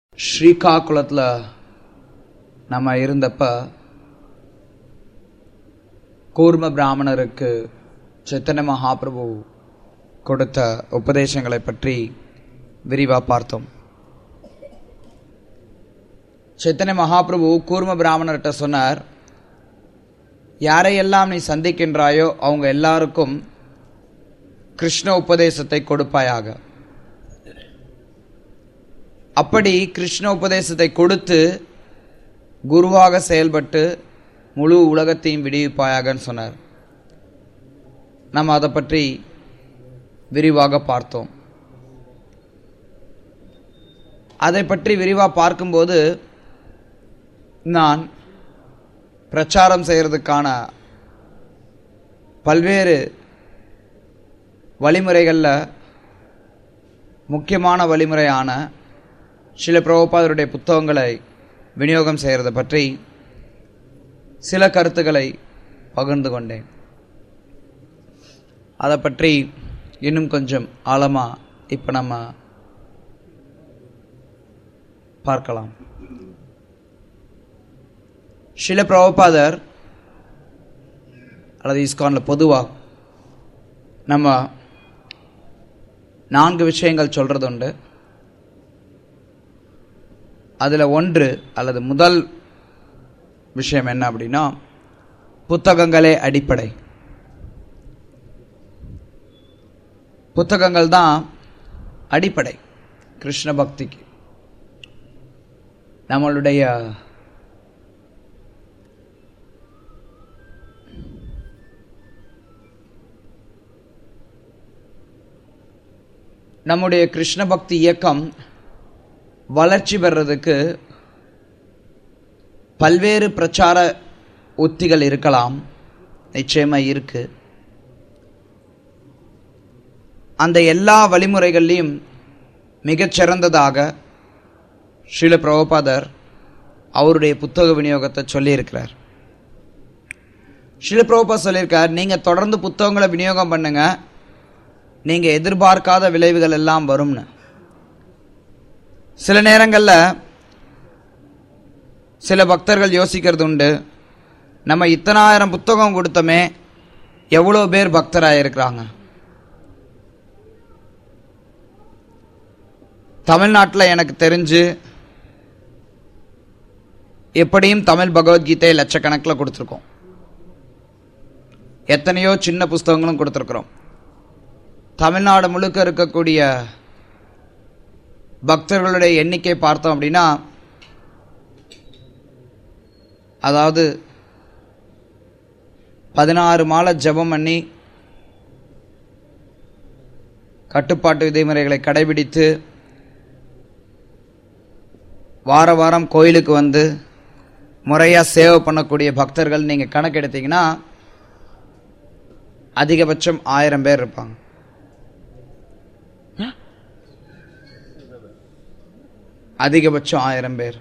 ஸ்ரீகாகுளத்தில் நம்ம இருந்தப்ப கூர்ம பிராமணருக்கு சைத்தன்ய மகாபிரபு கொடுத்த உபதேசங்களை பற்றி விரிவாக பார்த்தோம். சைத்தன்ய மகாபிரபு கூர்ம பிராமணர்கிட்ட சொன்னார், யாரையெல்லாம் நீ சந்திக்கின்றாயோ அவங்க எல்லாருக்கும் கிருஷ்ண உபதேசத்தை கொடுப்பாயாக. அப்படி கிருஷ்ண உபதேசத்தை கொடுத்து குருவாக செயல்பட்டு முழு உலகத்தையும் விடுவிப்பாயாகன்னு சொன்னார். நம்ம அதை பற்றி விரிவாக பார்த்தோம். அதை பற்றி விரிவாக பார்க்கும்போது நான் பிரச்சாரம் செய்கிறதுக்கான பல்வேறு வழிமுறைகளில் முக்கியமான வழிமுறையான ஸ்ரீல பிரபுபாதருடைய புத்தகங்களை விநியோகம் செய்கிறத பற்றி சில கருத்துக்களை பகிர்ந்து கொண்டேன். அதை பற்றி இன்னும் கொஞ்சம் ஆழமாக இப்போ நம்ம பார்க்கலாம். ஸ்ரீல பிரபுபாதர் அல்லது இஸ்கானில் பொதுவாக நம்ம 4 விஷயங்கள் சொல்கிறது உண்டு. அதில் ஒன்று அல்லது முதல் விஷயம் என்ன அப்படின்னா, புத்தகங்களே அடிப்படை. புத்தகங்கள் தான் அடிப்படை கிருஷ்ண பக்திக்கு. நம்முடைய கிருஷ்ண பக்தி இயக்கம் வளர்ச்சி பெறுறதுக்கு பல்வேறு பிரச்சார உத்திகள் இருக்கலாம், நிச்சயமாக இருக்கு. அந்த எல்லா வழிமுறைகள்லையும் மிகச்சிறந்ததாக ஸ்ரீல பிரபுபாதர் அவருடைய புத்தக விநியோகத்தை சொல்லியிருக்கிறார். ஸ்ரீல பிரபுபாதர் சொல்லியிருக்கார், நீங்கள் தொடர்ந்து புத்தகங்களை விநியோகம் பண்ணுங்க, நீங்கள் எதிர்பார்க்காத விளைவுகள் எல்லாம் வரும்னு. சில நேரங்களில் சில பக்தர்கள் யோசிக்கிறது உண்டு, நம்ம இத்தனாயிரம் புத்தகம் கொடுத்தோமே, எவ்வளோ பேர் பக்தராயிருக்கிறாங்க. தமிழ்நாட்டில் எனக்கு தெரிஞ்சு எப்படியும் தமிழ் பகவத்கீதை லட்சக்கணக்கில் கொடுத்துருக்கோம். எத்தனையோ சின்ன புஸ்தகங்களும் கொடுத்துருக்குறோம். தமிழ்நாடு முழுக்க இருக்கக்கூடிய பக்தர்களுடைய எண்ணிக்கை பார்த்தோம் அப்படின்னா, அதாவது 16 மாலை ஜபம் பண்ணி கட்டுப்பாட்டு விதிமுறைகளை கடைபிடித்து வார வாரம் கோயிலுக்கு வந்து முறையாக சேவை பண்ணக்கூடிய பக்தர்கள் நீங்கள் கணக்கெடுத்தீங்கன்னா அதிகபட்சம் 1000 பேர் இருப்பாங்க. அதிகபட்சம் 1000 பேர்.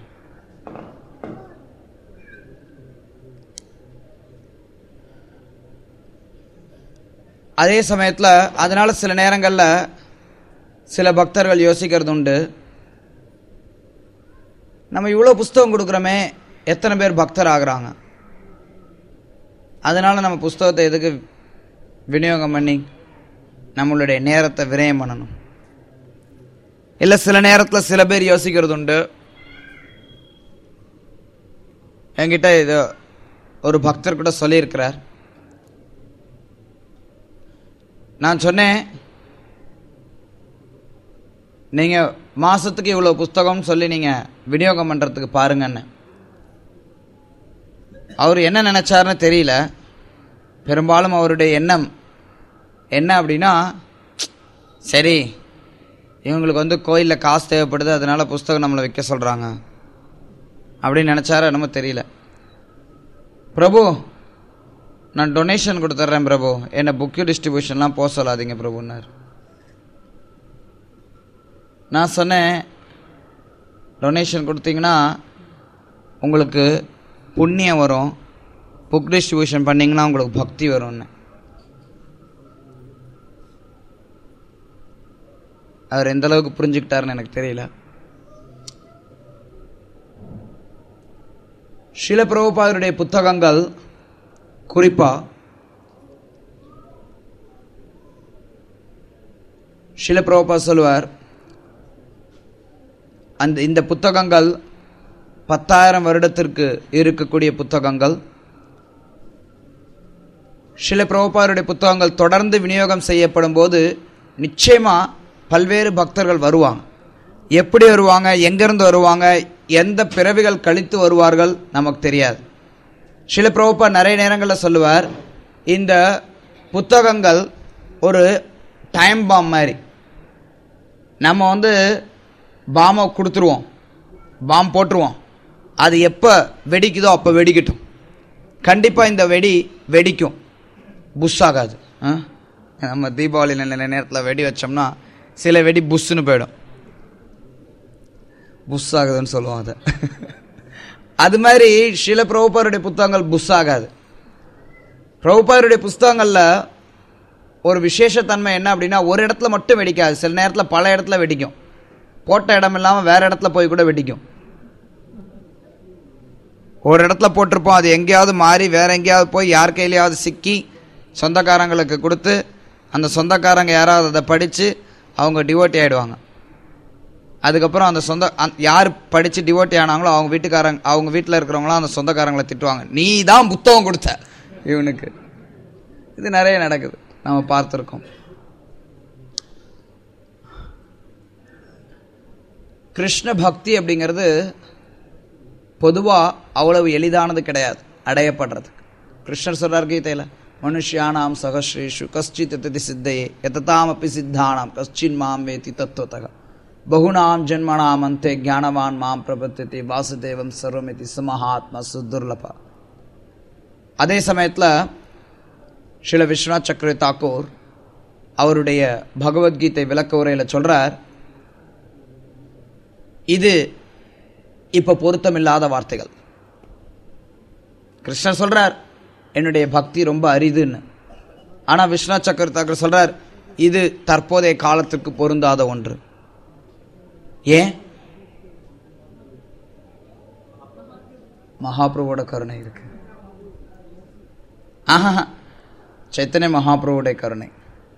அதே சமயத்தில் அதனால சில நேரங்களில் சில பக்தர்கள் யோசிக்கிறது உண்டு, நம்ம இவ்வளோ புஸ்தகம் கொடுக்குறோமே, எத்தனை பேர் பக்தர் ஆகுறாங்க, அதனால நம்ம புஸ்தகத்தை எதுக்கு விநியோகம் பண்ணி நம்மளுடைய நேரத்தை விரயம் பண்ணணும். இல்லை, சில நேரத்தில் சில பேர் யோசிக்கிறது உண்டு, என்கிட்ட இது ஒரு பக்தர் கூட சொல்லியிருக்கிறார். நான் சொன்னேன், நீங்கள் மாதத்துக்கு இவ்வளோ புஸ்தகம்னு சொல்லி நீங்கள் விநியோகம் பண்ணுறதுக்கு பாருங்கன்னு. அவர் என்ன நினச்சாருன்னு தெரியல. பெரும்பாலும் அவருடைய எண்ணம் என்ன அப்படின்னா, சரி இவங்களுக்கு வந்து கோயிலில் காசு தேவைப்படுது, அதனால் புஸ்தகம் நம்மளை வைக்க சொல்கிறாங்க அப்படின்னு நினச்சாரு, என்னமோ தெரியல. பிரபு, நான் டொனேஷன் கொடுத்துட்றேன் பிரபு, என்னை புக்கு டிஸ்ட்ரிபியூஷன்லாம் போக சொல்லாதீங்க பிரபுன்னார். நான் சொன்னேன், டொனேஷன் கொடுத்தீங்கன்னா உங்களுக்கு புண்ணியம் வரும், புக் டிஸ்ட்ரிபியூஷன் பண்ணிங்கன்னா உங்களுக்கு பக்தி வரும்னு. அவர் எந்த அளவுக்கு புரிஞ்சுக்கிட்டாருன்னு எனக்கு தெரியல. ஸ்ரீல பிரபுபாதருடைய புத்தகங்கள் குறிப்பாக ஸ்ரீல பிரபுபாத் சொல்லுவார், இந்த புத்தகங்கள் 10,000 வருடத்திற்கு இருக்கக்கூடிய புத்தகங்கள். ஸ்ரீல பிரபுபாதருடைய புத்தகங்கள் தொடர்ந்து விநியோகம் செய்யப்படும் போது நிச்சயமாக பல்வேறு பக்தர்கள் வருவாங்க. எப்படி வருவாங்க, எங்கேருந்து வருவாங்க, எந்த பிறவிகள் கழித்து வருவார்கள் நமக்கு தெரியாது. ஸ்ரீல பிரபுபாத் நிறைய நேரங்களில் சொல்லுவார், இந்த புத்தகங்கள் ஒரு டைம் பாம் மாதிரி. நம்ம பாமை கொடுத்துருவோம், பாம் போட்டுருவோம், அது எப்போ வெடிக்குதோ அப்போ வெடிக்கட்டும். கண்டிப்பாக இந்த வெடிக்கும், புஷ் ஆகாது. நம்ம தீபாவளி நல்ல நேரத்தில் வெடி வச்சோம்னா சில வெடி புஷ்ஷுன்னு போயிடும், புஷ் ஆகுதுன்னு சொல்லுவோம் அதை. அது மாதிரி ஸ்ரீல பிரபுபாதருடைய புத்தகங்கள் புஷ் ஆகாது. பிரபுபாதருடைய புஸ்தகங்களில் ஒரு விசேஷத்தன்மை என்ன அப்படின்னா, ஒரு இடத்துல மட்டும் வெடிக்காது, சில நேரத்தில் பல இடத்துல வெடிக்கும். போட்ட இடம் இல்லாமல் வேற இடத்துல போய் கூட வெடிக்கும். ஒரு இடத்துல போட்டிருப்போம், அது எங்கேயாவது மாறி வேற எங்கேயாவது போய் யார் கையிலையாவது சிக்கி சொந்தக்காரங்களுக்கு கொடுத்து அந்த சொந்தக்காரங்க யாராவது அதை படித்து அவங்க டிவோட்டி ஆகிடுவாங்க. அதுக்கப்புறம் அந்த யார் படித்து டிவோட்டி ஆனாங்களோ அவங்க வீட்டில் இருக்கிறவங்களாம் அந்த சொந்தக்காரங்களை திட்டுவாங்க, நீ தான் புத்தகம் கொடுத்த இவனுக்கு. இது நிறைய நடக்குது, நம்ம பார்த்துருக்கோம். கிருஷ்ண பக்தி அப்படிங்கிறது பொதுவாக அவ்வளவு எளிதானது கிடையாது அடையப்படுறது. கிருஷ்ணர் சொல்றார் கீதையில், மனுஷ்யானாம் சகஸ்ரீஷு கஷ்டித் எததி சித்தையே எததாம் அப்பி சித்தானாம் கஷ்டின் மாம் வேதி தத்துவத்தக பகுனாம் ஜென்மனாம் அந்தே ஞானவான் மாம் பிரபத்தியதி வாசுதேவம் சர்வமிதி சமஹாத்மா சுதுர்லபா. அதே சமயத்தில் ஸ்ரீல விஸ்வநாத் சக்கரவர்த்தி தாக்கூர் அவருடைய பகவத்கீதை விளக்க உரையில் சொல்றார், இது இப்ப பொருத்தமில்லாத வார்த்தைகள். கிருஷ்ணர் சொல்றார் என்னுடைய பக்தி ரொம்ப அரிதுன்னு. ஆனா விஸ்வநாத் சக்கரவர்த்தி தாக்கூர் சொல்றார் இது தற்போதைய காலத்திற்கு பொருந்தாத ஒன்று. ஏன்? மகாபிரபுவோட கருணை இருக்கு. சைத்தன்ய மகாபிரபுடைய கருணை.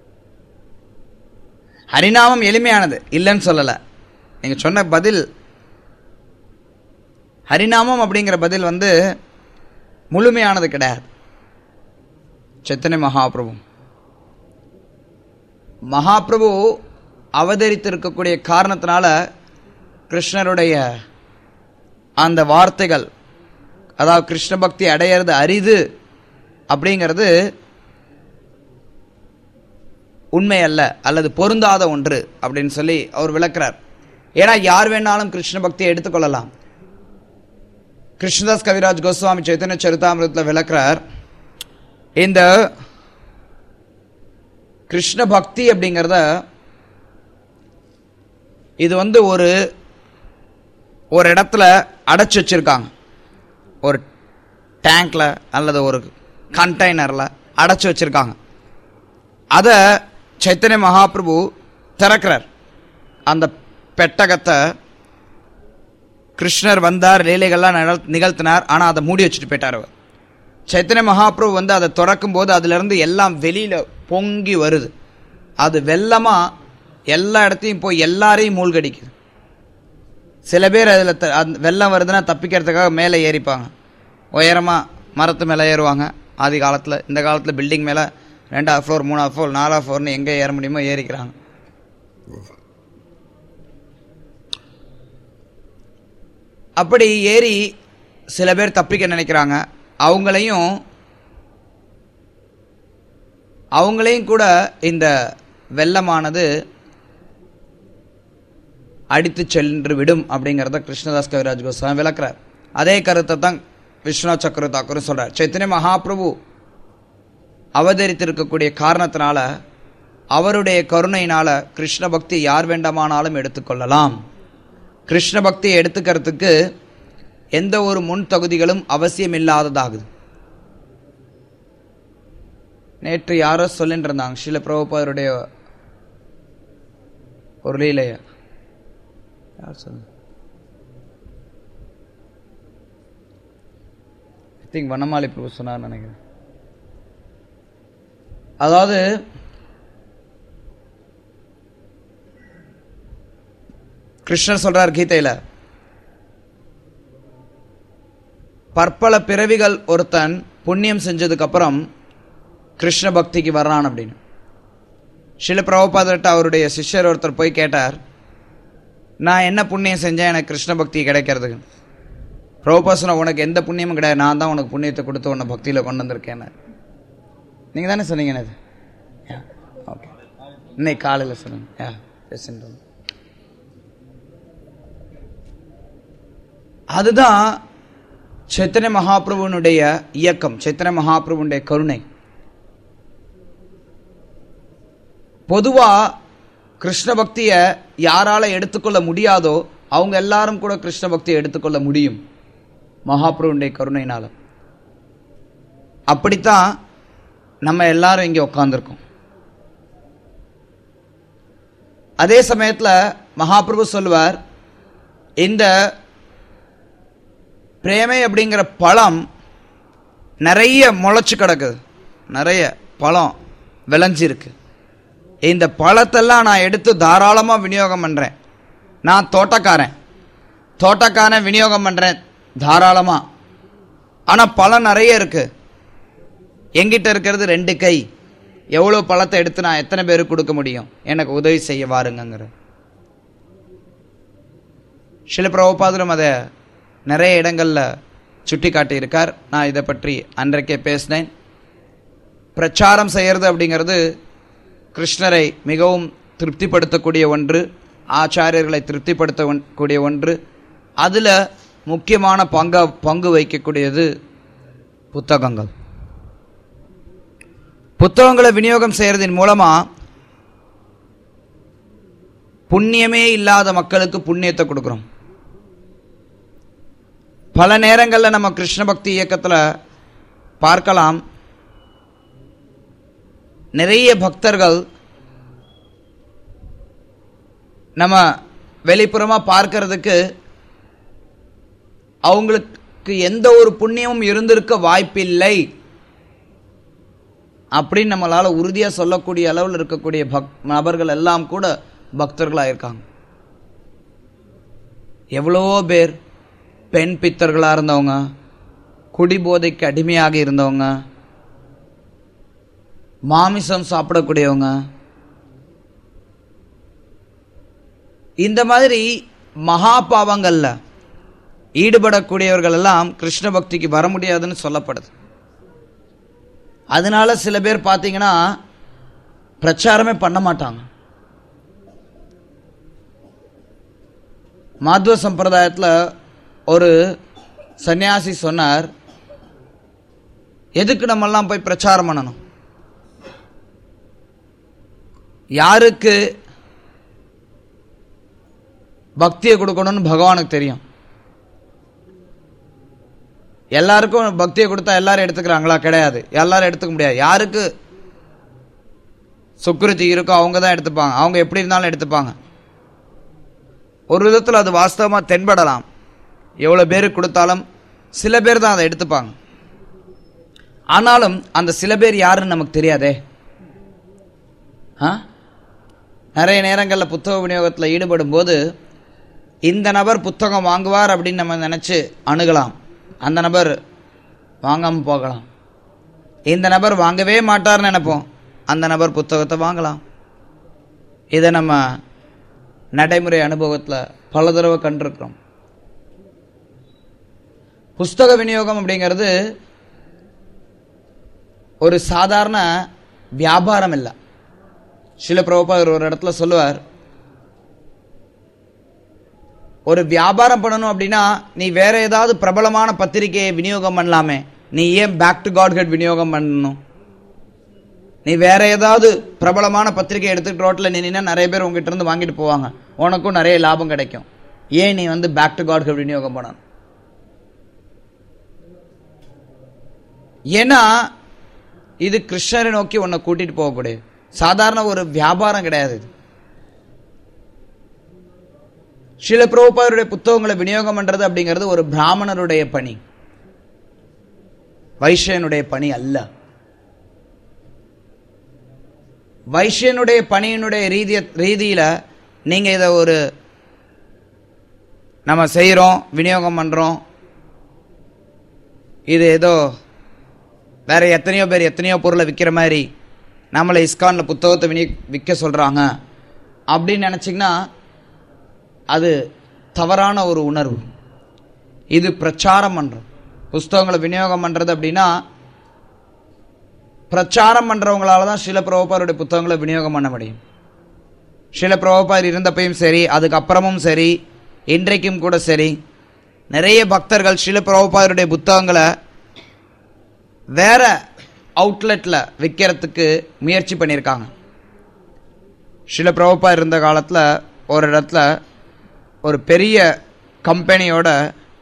ஹரிநாமம் எளிமையானது இல்லைன்னு சொல்லல. நீங்க சொன்ன பதில் ஹரிநாமம் அப்படிங்கிற பதில் முழுமையானது கிடையாது. சைத்தன்ய மகாபிரபு அவதரித்திருக்கக்கூடிய காரணத்தினால கிருஷ்ணருடைய அந்த வார்த்தைகள், அதாவது கிருஷ்ண பக்தி அடையிறது அரிது அப்படிங்கிறது உண்மை அல்ல, அல்லது பொருந்தாத ஒன்று அப்படின்னு சொல்லி அவர் விளக்குறார். ஏன்னா யார் வேணாலும் கிருஷ்ண பக்தியை எடுத்துக்கொள்ளலாம். கிருஷ்ணதாஸ் கவிராஜ் கோஸ்வாமி சைத்தன்ய சரிதாமிரத்தில் விளக்குறார், இந்த கிருஷ்ண பக்தி அப்படிங்கிறத இது ஒரு இடத்துல அடைச்சு வச்சிருக்காங்க, ஒரு டேங்க்ல அல்லது ஒரு கண்டெய்னர்ல அடைச்சு வச்சிருக்காங்க. அதை சைத்தன்ய மகாபிரபு திறக்கிறார். அந்த பெட்டகத்தை கிருஷ்ணர் வந்தார், லீலைகள்லாம் நிகழ்த்தினார். ஆனால் அதை மூடி வச்சுட்டு போயிட்டார் அவர். சைத்தன்ய மகாபிரபு அதை திறக்கும் போது அதிலிருந்து எல்லாம் வெளியில பொங்கி வருது. அது வெள்ளமா எல்லா இடத்தையும் போய் எல்லாரையும் மூழ்கடிக்குது. சில பேர் அதில் வெள்ளம் வருதுன்னா தப்பிக்கிறதுக்காக மேலே ஏறிப்பாங்க, உயரமாக மரத்து மேலே ஏறுவாங்க. ஆதி காலத்தில், இந்த காலத்தில் பில்டிங் மேலே 2வது ஃப்ளோர் 3வது ஃப்ளோர் 4வது ஃப்ளோர்னு எங்கே ஏற முடியுமோ ஏறிக்கிறாங்க. அப்படி ஏறி சில பேர் தப்பிக்க நினைக்கிறாங்க. அவங்களையும் கூட இந்த வெள்ளமானது அடித்து சென்று விடும் அப்படிங்கிறத கிருஷ்ணதாஸ் கவிராஜ் கோஸ்வாமி விளக்குறார். அதே கருத்தை தான் விஸ்வநாத் சக்கரவர்த்தி தாக்கூரும் சொல்றார். சைத்தன்ய மகாபிரபு அவதரித்திருக்கக்கூடிய காரணத்தினால, அவருடைய கருணையினால கிருஷ்ண பக்தி யார் வேண்டாமானாலும் எடுத்துக்கொள்ளலாம். கிருஷ்ண பக்தியை எடுத்துக்கிறதுக்கு எந்த ஒரு முன் தகுதிகளும் அவசியம் இல்லாததாகுது. நேற்று யாரோ சொல்லிட்டு இருந்தாங்க, ஸ்ரீல பிரபுபாதருடைய ஒரு லீலைய யார் சொல்ல, திங்க் வண்ணமாலி பிரபு சொன்னார் நினைக்கிறேன். அதாவது கிருஷ்ணர் சொல்றார் கீதையில, பற்பல பிறவிகள் ஒருத்தன் புண்ணியம் செஞ்சதுக்கு அப்புறம் கிருஷ்ண பக்திக்கு வர்றான் அப்படின்னு. ஸ்ரீல பிரபுபாதர்கிட்ட அவருடைய சிஷ்யர் ஒருத்தர் போய் கேட்டார், நான் என்ன புண்ணியம் செஞ்சேன் எனக்கு கிருஷ்ண பக்தி கிடைக்கிறதுக்கு? பிரபுபா சொன்ன, உனக்கு எந்த புண்ணியமும் கிடையாது, நான் தான் உனக்கு புண்ணியத்தை கொடுத்து உன்னை பக்தியில் கொண்டு வந்திருக்கேன். நீங்கள் தானே சொன்னீங்க அது? ஓகே, இன்னைக்கு காலையில் சொன்னீங்க. அதுதான் சைத்தன்ய மகாபிரபுனுடைய இயக்கம், சைத்தன்ய மகாபிரபுனுடைய கருணை. பொதுவா கிருஷ்ண பக்தியை யாரால எடுத்துக்கொள்ள முடியாதோ அவங்க எல்லாரும் கூட கிருஷ்ண பக்தியை எடுத்துக்கொள்ள முடியும் மகாபிரபுனுடைய கருணையினால. அப்படித்தான் நம்ம எல்லாரும் இங்கே உட்கார்ந்துருக்கோம். அதே சமயத்தில் மகாபிரபு சொல்லுவார், இந்த பிரேமை அப்படிங்கிற பழம் நிறைய முளைச்சு கிடக்குது, நிறைய பழம் விளைஞ்சிருக்கு. இந்த பழத்தெல்லாம் நான் எடுத்து தாராளமாக விநியோகம் பண்ணுறேன். நான் தோட்டக்காரன் விநியோகம் பண்ணுறேன் தாராளமாக. ஆனால் பழம் நிறைய இருக்கு, எங்கிட்ட இருக்கிறது 2 கை. எவ்வளோ பழத்தை எடுத்து நான் எத்தனை பேருக்கு கொடுக்க முடியும்? எனக்கு உதவி செய்ய வாருங்கிற. ஸ்ரீல பிரபுபாதரும் அதை நிறைய இடங்களில் சுட்டி காட்டியிருக்கார். நான் இதை பற்றி அன்றைக்கே பேசினேன். பிரச்சாரம் செய்கிறது அப்படிங்கிறது கிருஷ்ணரை மிகவும் திருப்திப்படுத்தக்கூடிய ஒன்று, ஆச்சாரியர்களை திருப்திப்படுத்தக்கூடிய ஒன்று. அதில் முக்கியமான பங்கு வகிக்கக்கூடியது புத்தகங்கள். புத்தகங்களை விநியோகம் செய்கிறதின் மூலமாக புண்ணியமே இல்லாத மக்களுக்கு புண்ணியத்தை கொடுக்குறோம். பல நேரங்களில் நம்ம கிருஷ்ண பக்தி இயக்கத்தில் பார்க்கலாம், நிறைய பக்தர்கள் நம்ம வெளிப்புறமாக பார்க்கறதுக்கு அவங்களுக்கு எந்த ஒரு புண்ணியமும் இருந்திருக்க வாய்ப்பில்லை அப்படின்னு நம்மளால் உறுதியாக சொல்லக்கூடிய அளவில் இருக்கக்கூடிய நபர்கள் எல்லாம் கூட பக்தர்களாக இருக்காங்க. எவ்வளவோ பேர் பெண் பித்தர்களாக இருந்தவங்க, குடிபோதைக்கு அடிமையாக இருந்தவங்க, மாமிசம் சாப்பிடக்கூடியவங்க, இந்த மாதிரி மகா பாவங்கள்ல ஈடுபடக்கூடியவர்கள் எல்லாம் கிருஷ்ண பக்திக்கு வர முடியாதுன்னு சொல்லப்படுது. அதனால சில பேர் பார்த்தீங்கன்னா பிரச்சாரமே பண்ண மாட்டாங்க. மாத்வ சம்பிரதாயத்தில் ஒரு சன்னியாசி சொன்னார், எதுக்கு நம்மெல்லாம் போய் பிரச்சாரம் பண்ணணும்? யாருக்கு பக்தியை கொடுக்கணும்னு பகவானுக்கு தெரியும். எல்லாருக்கும் பக்தியை கொடுத்தா எல்லாரும் எடுத்துக்கிறாங்களா? கிடையாது, எல்லாரும் எடுத்துக்க முடியாது. யாருக்கு சுக்கிருதி இருக்கோ அவங்க தான் எடுத்துப்பாங்க. அவங்க எப்படி இருந்தாலும் எடுத்துப்பாங்க. ஒரு விதத்தில் அது வாஸ்தவமாக தென்படலாம். எவ்வளோ பேருக்கு கொடுத்தாலும் சில பேர் தான் அதை எடுத்துப்பாங்க. ஆனாலும் அந்த சில பேர் யாருன்னு நமக்கு தெரியாதே. நிறைய நேரங்களில் புத்தக விநியோகத்தில் ஈடுபடும் போது இந்த நபர் புத்தகம் வாங்குவார் அப்படின்னு நம்ம நினச்சி அணுகலாம். அந்த நபர் வாங்காமல் போகலாம். இந்த நபர் வாங்கவே மாட்டார்னு நினைப்போம், அந்த நபர் புத்தகத்தை வாங்கலாம். இதை நம்ம நடைமுறை அனுபவத்தில் பல தடவை கண்டிருக்கிறோம். புஸ்தக விநியோகம் அப்படிங்கிறது ஒரு சாதாரண வியாபாரம் இல்லை. ஸ்ரீல பிரபுபாதர் ஒரு இடத்துல சொல்லுவார், ஒரு வியாபாரம் பண்ணணும் அப்படின்னா நீ வேற ஏதாவது பிரபலமான பத்திரிகையை விநியோகம் பண்ணலாமே, நீ ஏன் பேக் டு காட் ஹெட் விநியோகம் பண்ணணும்? நீ வேற ஏதாவது பிரபலமான பத்திரிகை எடுத்துட்டு ரோட்டில் நின்னா நிறைய பேர் உங்ககிட்ட இருந்து வாங்கிட்டு போவாங்க, உனக்கும் நிறைய லாபம் கிடைக்கும். ஏன் நீ பேக் டு காட் ஹெட் விநியோகம் பண்ணணும்? ஏன்னா இது கிருஷ்ணரை நோக்கி உன்னை கூட்டிட்டு போகக்கூடிய சாதாரண ஒரு வியாபாரம் கிடையாது. இது ஸ்ரீல பிரபுபாதருடைய புத்தகங்களை விநியோகம் பண்றது அப்படிங்கிறது ஒரு பிராமணருடைய பணி. வைஷ்யனுடைய பணி அல்ல. வைஷ்யனுடைய பணியினுடைய ரீதியில நீங்க இதை ஒரு நம்ம செய்கிறோம், விநியோகம் பண்ணுறோம், இது ஏதோ வேற எத்தனையோ பேர் எத்தனையோ பொருளை விற்கிற மாதிரி நம்மளை இஸ்கானில் புத்தகத்தை விற்க சொல்கிறாங்க அப்படின்னு நினச்சிங்கன்னா அது தவறான ஒரு உணர்வு. இது பிரச்சாரம் பண்ணுறோம். புஸ்தகங்களை விநியோகம் பண்ணுறது அப்படின்னா பிரச்சாரம் பண்ணுறவங்களால தான் ஸ்ரீல பிரபுபாதருடைய புத்தகங்களை விநியோகம் பண்ண முடியும். ஸ்ரீல பிரபுபாதர் இருந்தப்பையும் சரி, அதுக்கப்புறமும் சரி, இன்றைக்கும் கூட சரி, நிறைய பக்தர்கள் ஸ்ரீல பிரபுபாதருடைய புத்தகங்களை வேற அவுட்லெட்டில் விற்கிறதுக்கு முயற்சி பண்ணியிருக்காங்க. ஸ்ரீல பிரபுபாதர் இருந்த காலத்தில் ஒரு இடத்துல ஒரு பெரிய கம்பெனியோட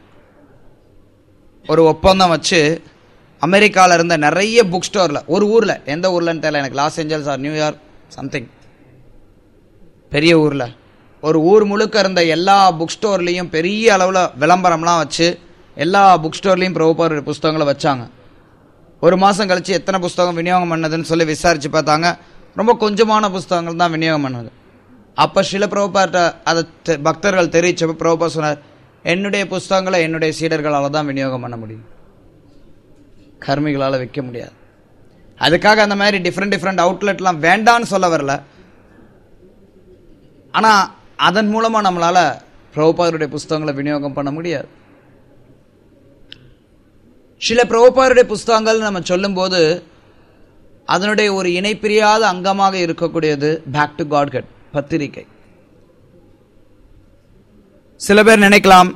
ஒரு ஒப்பந்தம் வச்சு அமெரிக்காவில் இருந்த நிறைய புக் ஸ்டோரில், ஒரு ஊரில், எந்த ஊர்லன்னு தெரியல எனக்கு, Los Angeles or New York something, பெரிய ஊரில், ஒரு ஊர் முழுக்க இருந்த எல்லா புக் ஸ்டோர்லேயும் பெரிய அளவில் விளம்பரம்லாம் வச்சு எல்லா புக் ஸ்டோர்லேயும் பிரபுபாதருடைய புஸ்தகங்களை வச்சாங்க. ஒரு மாதம் கழித்து எத்தனை புஸ்தகம் விநியோகம் பண்ணதுன்னு சொல்லி விசாரித்து பார்த்தாங்க. ரொம்ப கொஞ்சமான புஸ்தகங்கள் தான் விநியோகம் பண்ணது. அப்போ ஸ்ரீல பிரபுபாதர்கிட்ட அதை பக்தர்கள் தெரிவிச்சப்போ பிரபுபாதர் சொன்னார், என்னுடைய புஸ்தகங்களை என்னுடைய சீடர்களால் தான் விநியோகம் பண்ண முடியும், கர்மிகளால் விற்க முடியாது. அதுக்காக அந்த மாதிரி டிஃப்ரெண்ட் அவுட்லெட்லாம் வேண்டான்னு சொல்ல வரல. ஆனால் அதன் மூலமாக நம்மளால் பிரபுபாதருடைய புஸ்தகங்களை விநியோகம் பண்ண முடியாது. ஸ்ரீல பிரபுபாதருடைய புஸ்தகங்கள் நம்ம சொல்லும்போது அதனுடைய ஒரு இணைப்பிரியாத அங்கமாக இருக்கக்கூடியது பேக் டு காட்ஹெட் பத்திரிகை. சில பேர் நினைக்கலாம்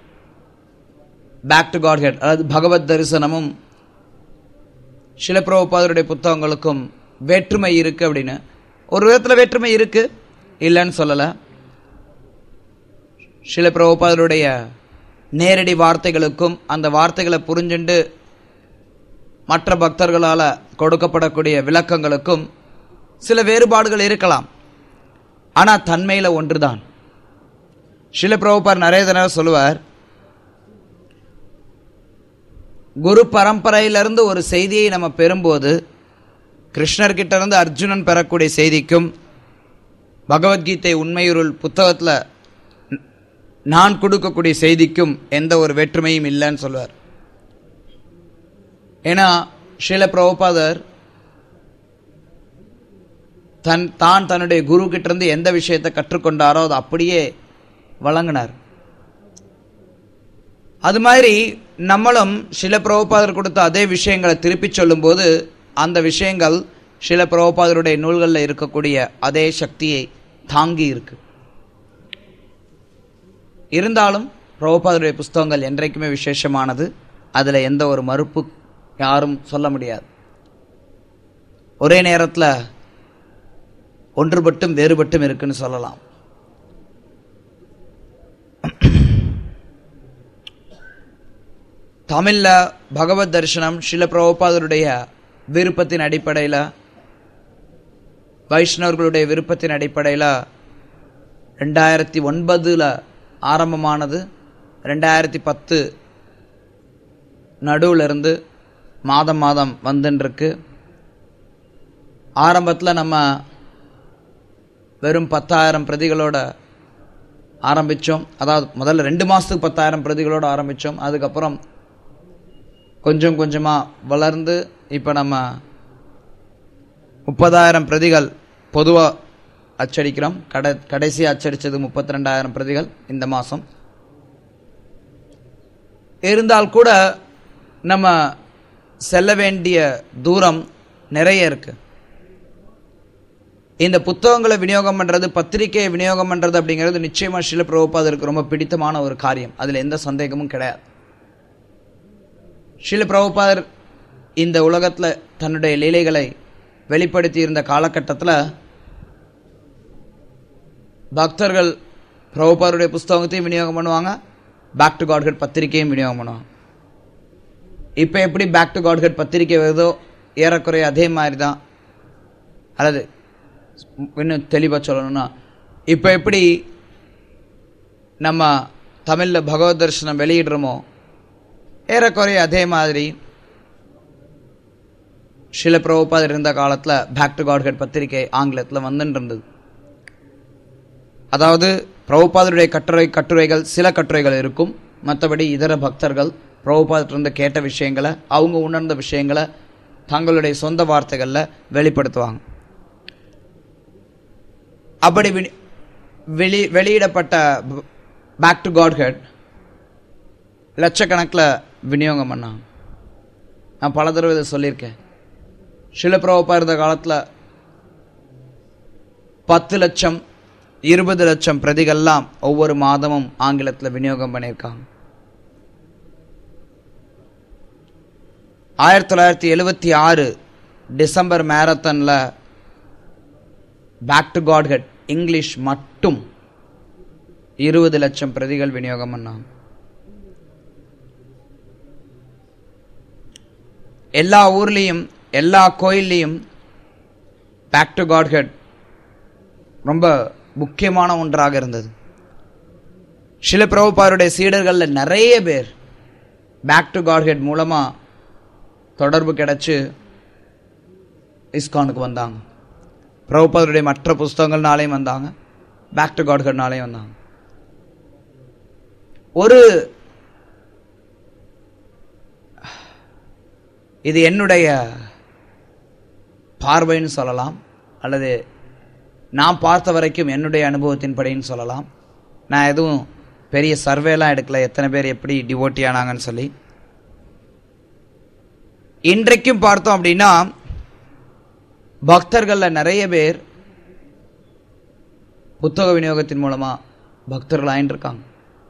பேக் டு காட்ஹெட், அதாவது பகவத் தரிசனமும் ஸ்ரீல பிரபுபாதருடைய புத்தகங்களுக்கும் வேற்றுமை இருக்கு அப்படின்னு. ஒரு விதத்தில் வேற்றுமை இருக்கு, இல்லைன்னு சொல்லலை. ஸ்ரீல பிரபுபாதருடைய நேரடி வார்த்தைகளுக்கும் அந்த வார்த்தைகளை புரிஞ்சுண்டு மற்ற பக்தர்களால் கொடுக்கப்படக்கூடிய விளக்கங்களுக்கும் சில வேறுபாடுகள் இருக்கலாம். ஆனால் தன்மையில் ஒன்றுதான். ஸ்ரீல பிரபுபாதர் நிறைய தடவை சொல்லுவார், குரு பரம்பரையிலிருந்து ஒரு செய்தியை நம்ம பெறும்போது கிருஷ்ணர்கிட்ட இருந்து அர்ஜுனன் பெறக்கூடிய செய்திக்கும் பகவத்கீதை உண்மையுருள் புத்தகத்தில் நான் கொடுக்கக்கூடிய செய்திக்கும் எந்த ஒரு வேற்றுமையும் இல்லைன்னு சொல்லுவார். ஏன்னா ஸ்ரீல பிரபுபாதர் தன்னுடைய குரு கிட்ட இருந்து எந்த விஷயத்தை கற்றுக்கொண்டாரோ அதை அப்படியே வழங்கினார். அது மாதிரி நம்மளும் ஸ்ரீல பிரபுபாதர் கொடுத்த அதே விஷயங்களை திருப்பி சொல்லும்போது அந்த விஷயங்கள் ஸ்ரீல பிரபுபாதருடைய நூல்களில் இருக்கக்கூடிய அதே சக்தியை தாங்கி இருக்கு. இருந்தாலும் பிரபுபாதருடைய புஸ்தகங்கள் என்றைக்குமே விசேஷமானது. அதில் எந்த ஒரு மறுப்பு யாரும் சொல்ல முடியாது. ஒரே நேரத்தில் ஒன்றுபட்டும் வேறுபட்டும் இருக்குன்னு சொல்லலாம். தமிழில் பகவத் தரிசனம் ஸ்ரீல பிரபுபாதருடைய விருப்பத்தின் அடிப்படையில், வைஷ்ணவர்களுடைய விருப்பத்தின் அடிப்படையில் 2009 ஆரம்பமானது. 2010 நடுவில் இருந்து மாதம் மாதம் வந்துருக்கு. ஆரம்பத்தில் நம்ம வெறும் 10,000 பிரதிகளோட ஆரம்பித்தோம். அதாவது முதல்ல 2 மாதத்துக்கு 10,000 பிரதிகளோடு ஆரம்பித்தோம். அதுக்கப்புறம் கொஞ்சம் கொஞ்சமாக வளர்ந்து இப்போ நம்ம 30,000 பிரதிகள் பொதுவாக அச்சடிக்கிறோம். கடைசி அச்சடித்தது 32,000 பிரதிகள் இந்த மாதம். இருந்தால் கூட நம்ம செல்ல வேண்டிய தூரம் நிறைய இருக்கு. இந்த புத்தகங்களை விநியோகம் பண்ணுறது, பத்திரிகையை விநியோகம் பண்ணுறது அப்படிங்கிறது நிச்சயமாக ஸ்ரீல பிரபுபாதருக்கு ரொம்ப பிடித்தமான ஒரு காரியம். அதில் எந்த சந்தேகமும் கிடையாது. ஸ்ரீல பிரபுபாதர் இந்த உலகத்தில் தன்னுடைய லீலைகளை வெளிப்படுத்தி இருந்த காலகட்டத்தில் பக்தர்கள் பிரபுபாதருடைய புஸ்தகத்தையும் விநியோகம் பண்ணுவாங்க, பேக் டு காட்ஹெட் பத்திரிகையும் விநியோகம் பண்ணுவாங்க. இப்போ எப்படி பேக் டு காட்ஹெட் பத்திரிகை வருதோ ஏறக்குறைய அதே மாதிரி தான். அல்லது இன்னும் தெளிவாக சொல்லணும்னா, இப்போ எப்படி நம்ம தமிழில் பகவத் தரிசனம் வெளியிடுறோமோ ஏறக்குறைய அதே மாதிரி ஸ்ரீல பிரபுபாதர் இருந்த காலத்தில் பேக் டு காட்ஹெட் பத்திரிகை ஆங்கிலத்தில் வந்துட்டு இருந்தது. அதாவது பிரபுபாதருடைய கட்டுரைகள் சில கட்டுரைகள் இருக்கும். மற்றபடி இதர பக்தர்கள் பிரபுபாதத்திலிருந்து கேட்ட விஷயங்களை, அவங்க உணர்ந்த விஷயங்களை தங்களுடைய சொந்த வார்த்தைகளில் வெளிப்படுத்துவாங்க. அப்படி வெளியிடப்பட்ட பேக் டு காட்ஹெட் லட்சக்கணக்கில் விநியோகம் பண்ணாங்க. நான் பல தடவை இதை சொல்லியிருக்கேன். ஸ்ரீல பிரபுபாதர் இருந்த காலத்தில் 10 லட்சம் 20 லட்சம் பிரதிகள்லாம் ஒவ்வொரு மாதமும் ஆங்கிலத்தில் விநியோகம் பண்ணியிருக்காங்க. 1976 டிசம்பர் மேரத்தானில் பேக் டு காட்ஹெட் இங்கிலீஷ் மட்டும் 20 லட்சம் பிரதிகள் விநியோகம் பண்ணாங்க. எல்லா ஊர்லேயும் எல்லா கோயில்லையும் பேக் டு காட்ஹெட் ரொம்ப முக்கியமான ஒன்றாக இருந்தது. ஸ்ரீல பிரபுபாதருடைய சீடர்களில் நிறைய பேர் பேக் டு காட்ஹெட் மூலமாக தொடர்பு கிடைச்சு இஸ்கானுக்கு வந்தாங்க. பிரபுபாதருடைய மற்ற புஸ்தகங்கள்னாலையும் வந்தாங்க, பேக் டு காட்ஹெட்னாலையும் வந்தாங்க. இது என்னுடைய பார்வைன்னு சொல்லலாம், அல்லது நான் பார்த்த வரைக்கும் என்னுடைய அனுபவத்தின்படின்னு சொல்லலாம். நான் எதுவும் பெரிய சர்வேலாம் எடுக்கல, எத்தனை பேர் எப்படி டிவோட்டி ஆனாங்கன்னு சொல்லி. இன்றைக்கும் பார்த்தோம் அப்படின்னா பக்தர்களில் நிறைய பேர் புத்தக விநியோகத்தின் மூலமா பக்தர்கள் ஆயின்றிருக்காங்க.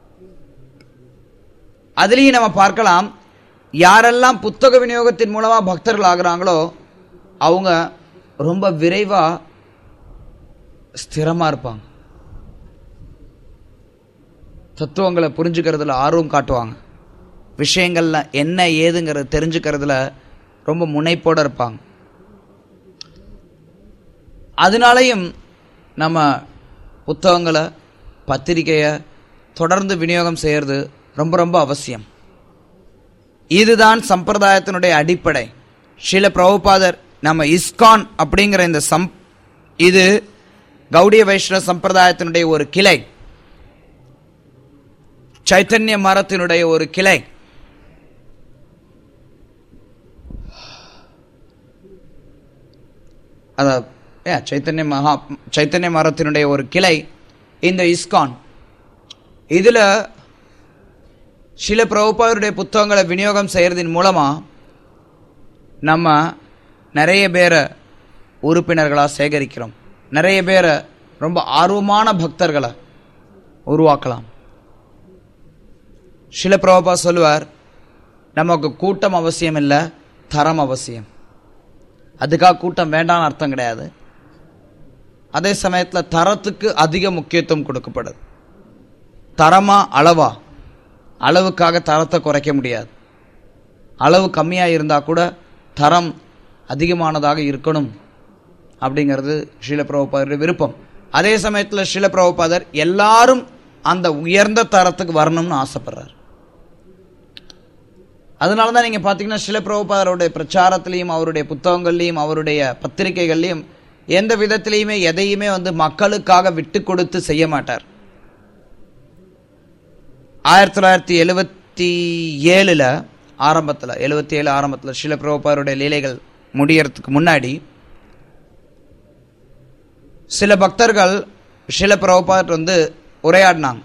அதுலேயும் நம்ம பார்க்கலாம், யாரெல்லாம் புத்தக விநியோகத்தின் மூலமா பக்தர்கள் ஆகிறாங்களோ அவங்க ரொம்ப விரைவா ஸ்திரமா இருப்பாங்க. தத்துவங்களை புரிஞ்சுக்கிறதுல ஆர்வம் காட்டுவாங்க. விஷயங்கள்ல என்ன ஏதுங்கிறது தெரிஞ்சுக்கிறதுல ரொம்ப முனைப்போடு இருப்பாங்க. அதனாலையும் நம்ம புத்தகங்களை பத்திரிகையை தொடர்ந்து விநியோகம் செய்யறது ரொம்ப ரொம்ப அவசியம். இதுதான் சம்பிரதாயத்தினுடைய அடிப்படை. ஸ்ரீல பிரபுபாதர் நம்ம இஸ்கான் அப்படிங்கிற இந்த இது கௌடிய வைஷ்ணவ சம்பிரதாயத்தினுடைய ஒரு கிளை, சைத்தன்ய மரத்தினுடைய ஒரு கிளை. சைத்தன்ய மரத்தினுடைய ஒரு கிளை இந்த இஸ்கான். இதுல ஸ்ரீல பிரபுபாதருடைய புத்தகங்களை விநியோகம் செய்யறதின் மூலமா நம்ம நிறைய பேரை உறுப்பினர்களாக சேகரிக்கிறோம். நிறைய பேரை ரொம்ப ஆர்வமான பக்தர்களை உருவாக்கலாம். ஸ்ரீல பிரபுபாதர் சொல்லுவார், நமக்கு கூட்டம் அவசியம் இல்லை, தரம் அவசியம். அதுக்காக கூட்டம் வேண்டாம்னு அர்த்தம் கிடையாது. அதே சமயத்தில் தரத்துக்கு அதிக முக்கியத்துவம் கொடுக்கப்படுது. தரமா அளவா? அளவுக்காக தரத்தை குறைக்க முடியாது. அளவு கம்மியாக இருந்தால் கூட தரம் அதிகமானதாக இருக்கணும் அப்படிங்கிறது ஸ்ரீல பிரபுபாதருடைய விருப்பம். அதே சமயத்தில் ஸ்ரீல பிரபுபாதர் எல்லாரும் அந்த உயர்ந்த தரத்துக்கு வரணும்னு ஆசைப்படுறார். அதனால தான் நீங்கள் பார்த்தீங்கன்னா ஸ்ரீல பிரபுபாதருடைய பிரச்சாரத்திலையும் அவருடைய புத்தகங்கள்லையும் அவருடைய பத்திரிகைகள்லையும் எந்த விதத்திலையுமே எதையுமே மக்களுக்காக விட்டு கொடுத்து செய்ய மாட்டார். 1977 ஆரம்பத்தில் ஸ்ரீல பிரபுபாதருடைய லீலைகள் முடியறதுக்கு முன்னாடி சில பக்தர்கள் ஸ்ரீல பிரபுபாதர் உரையாடினாங்க.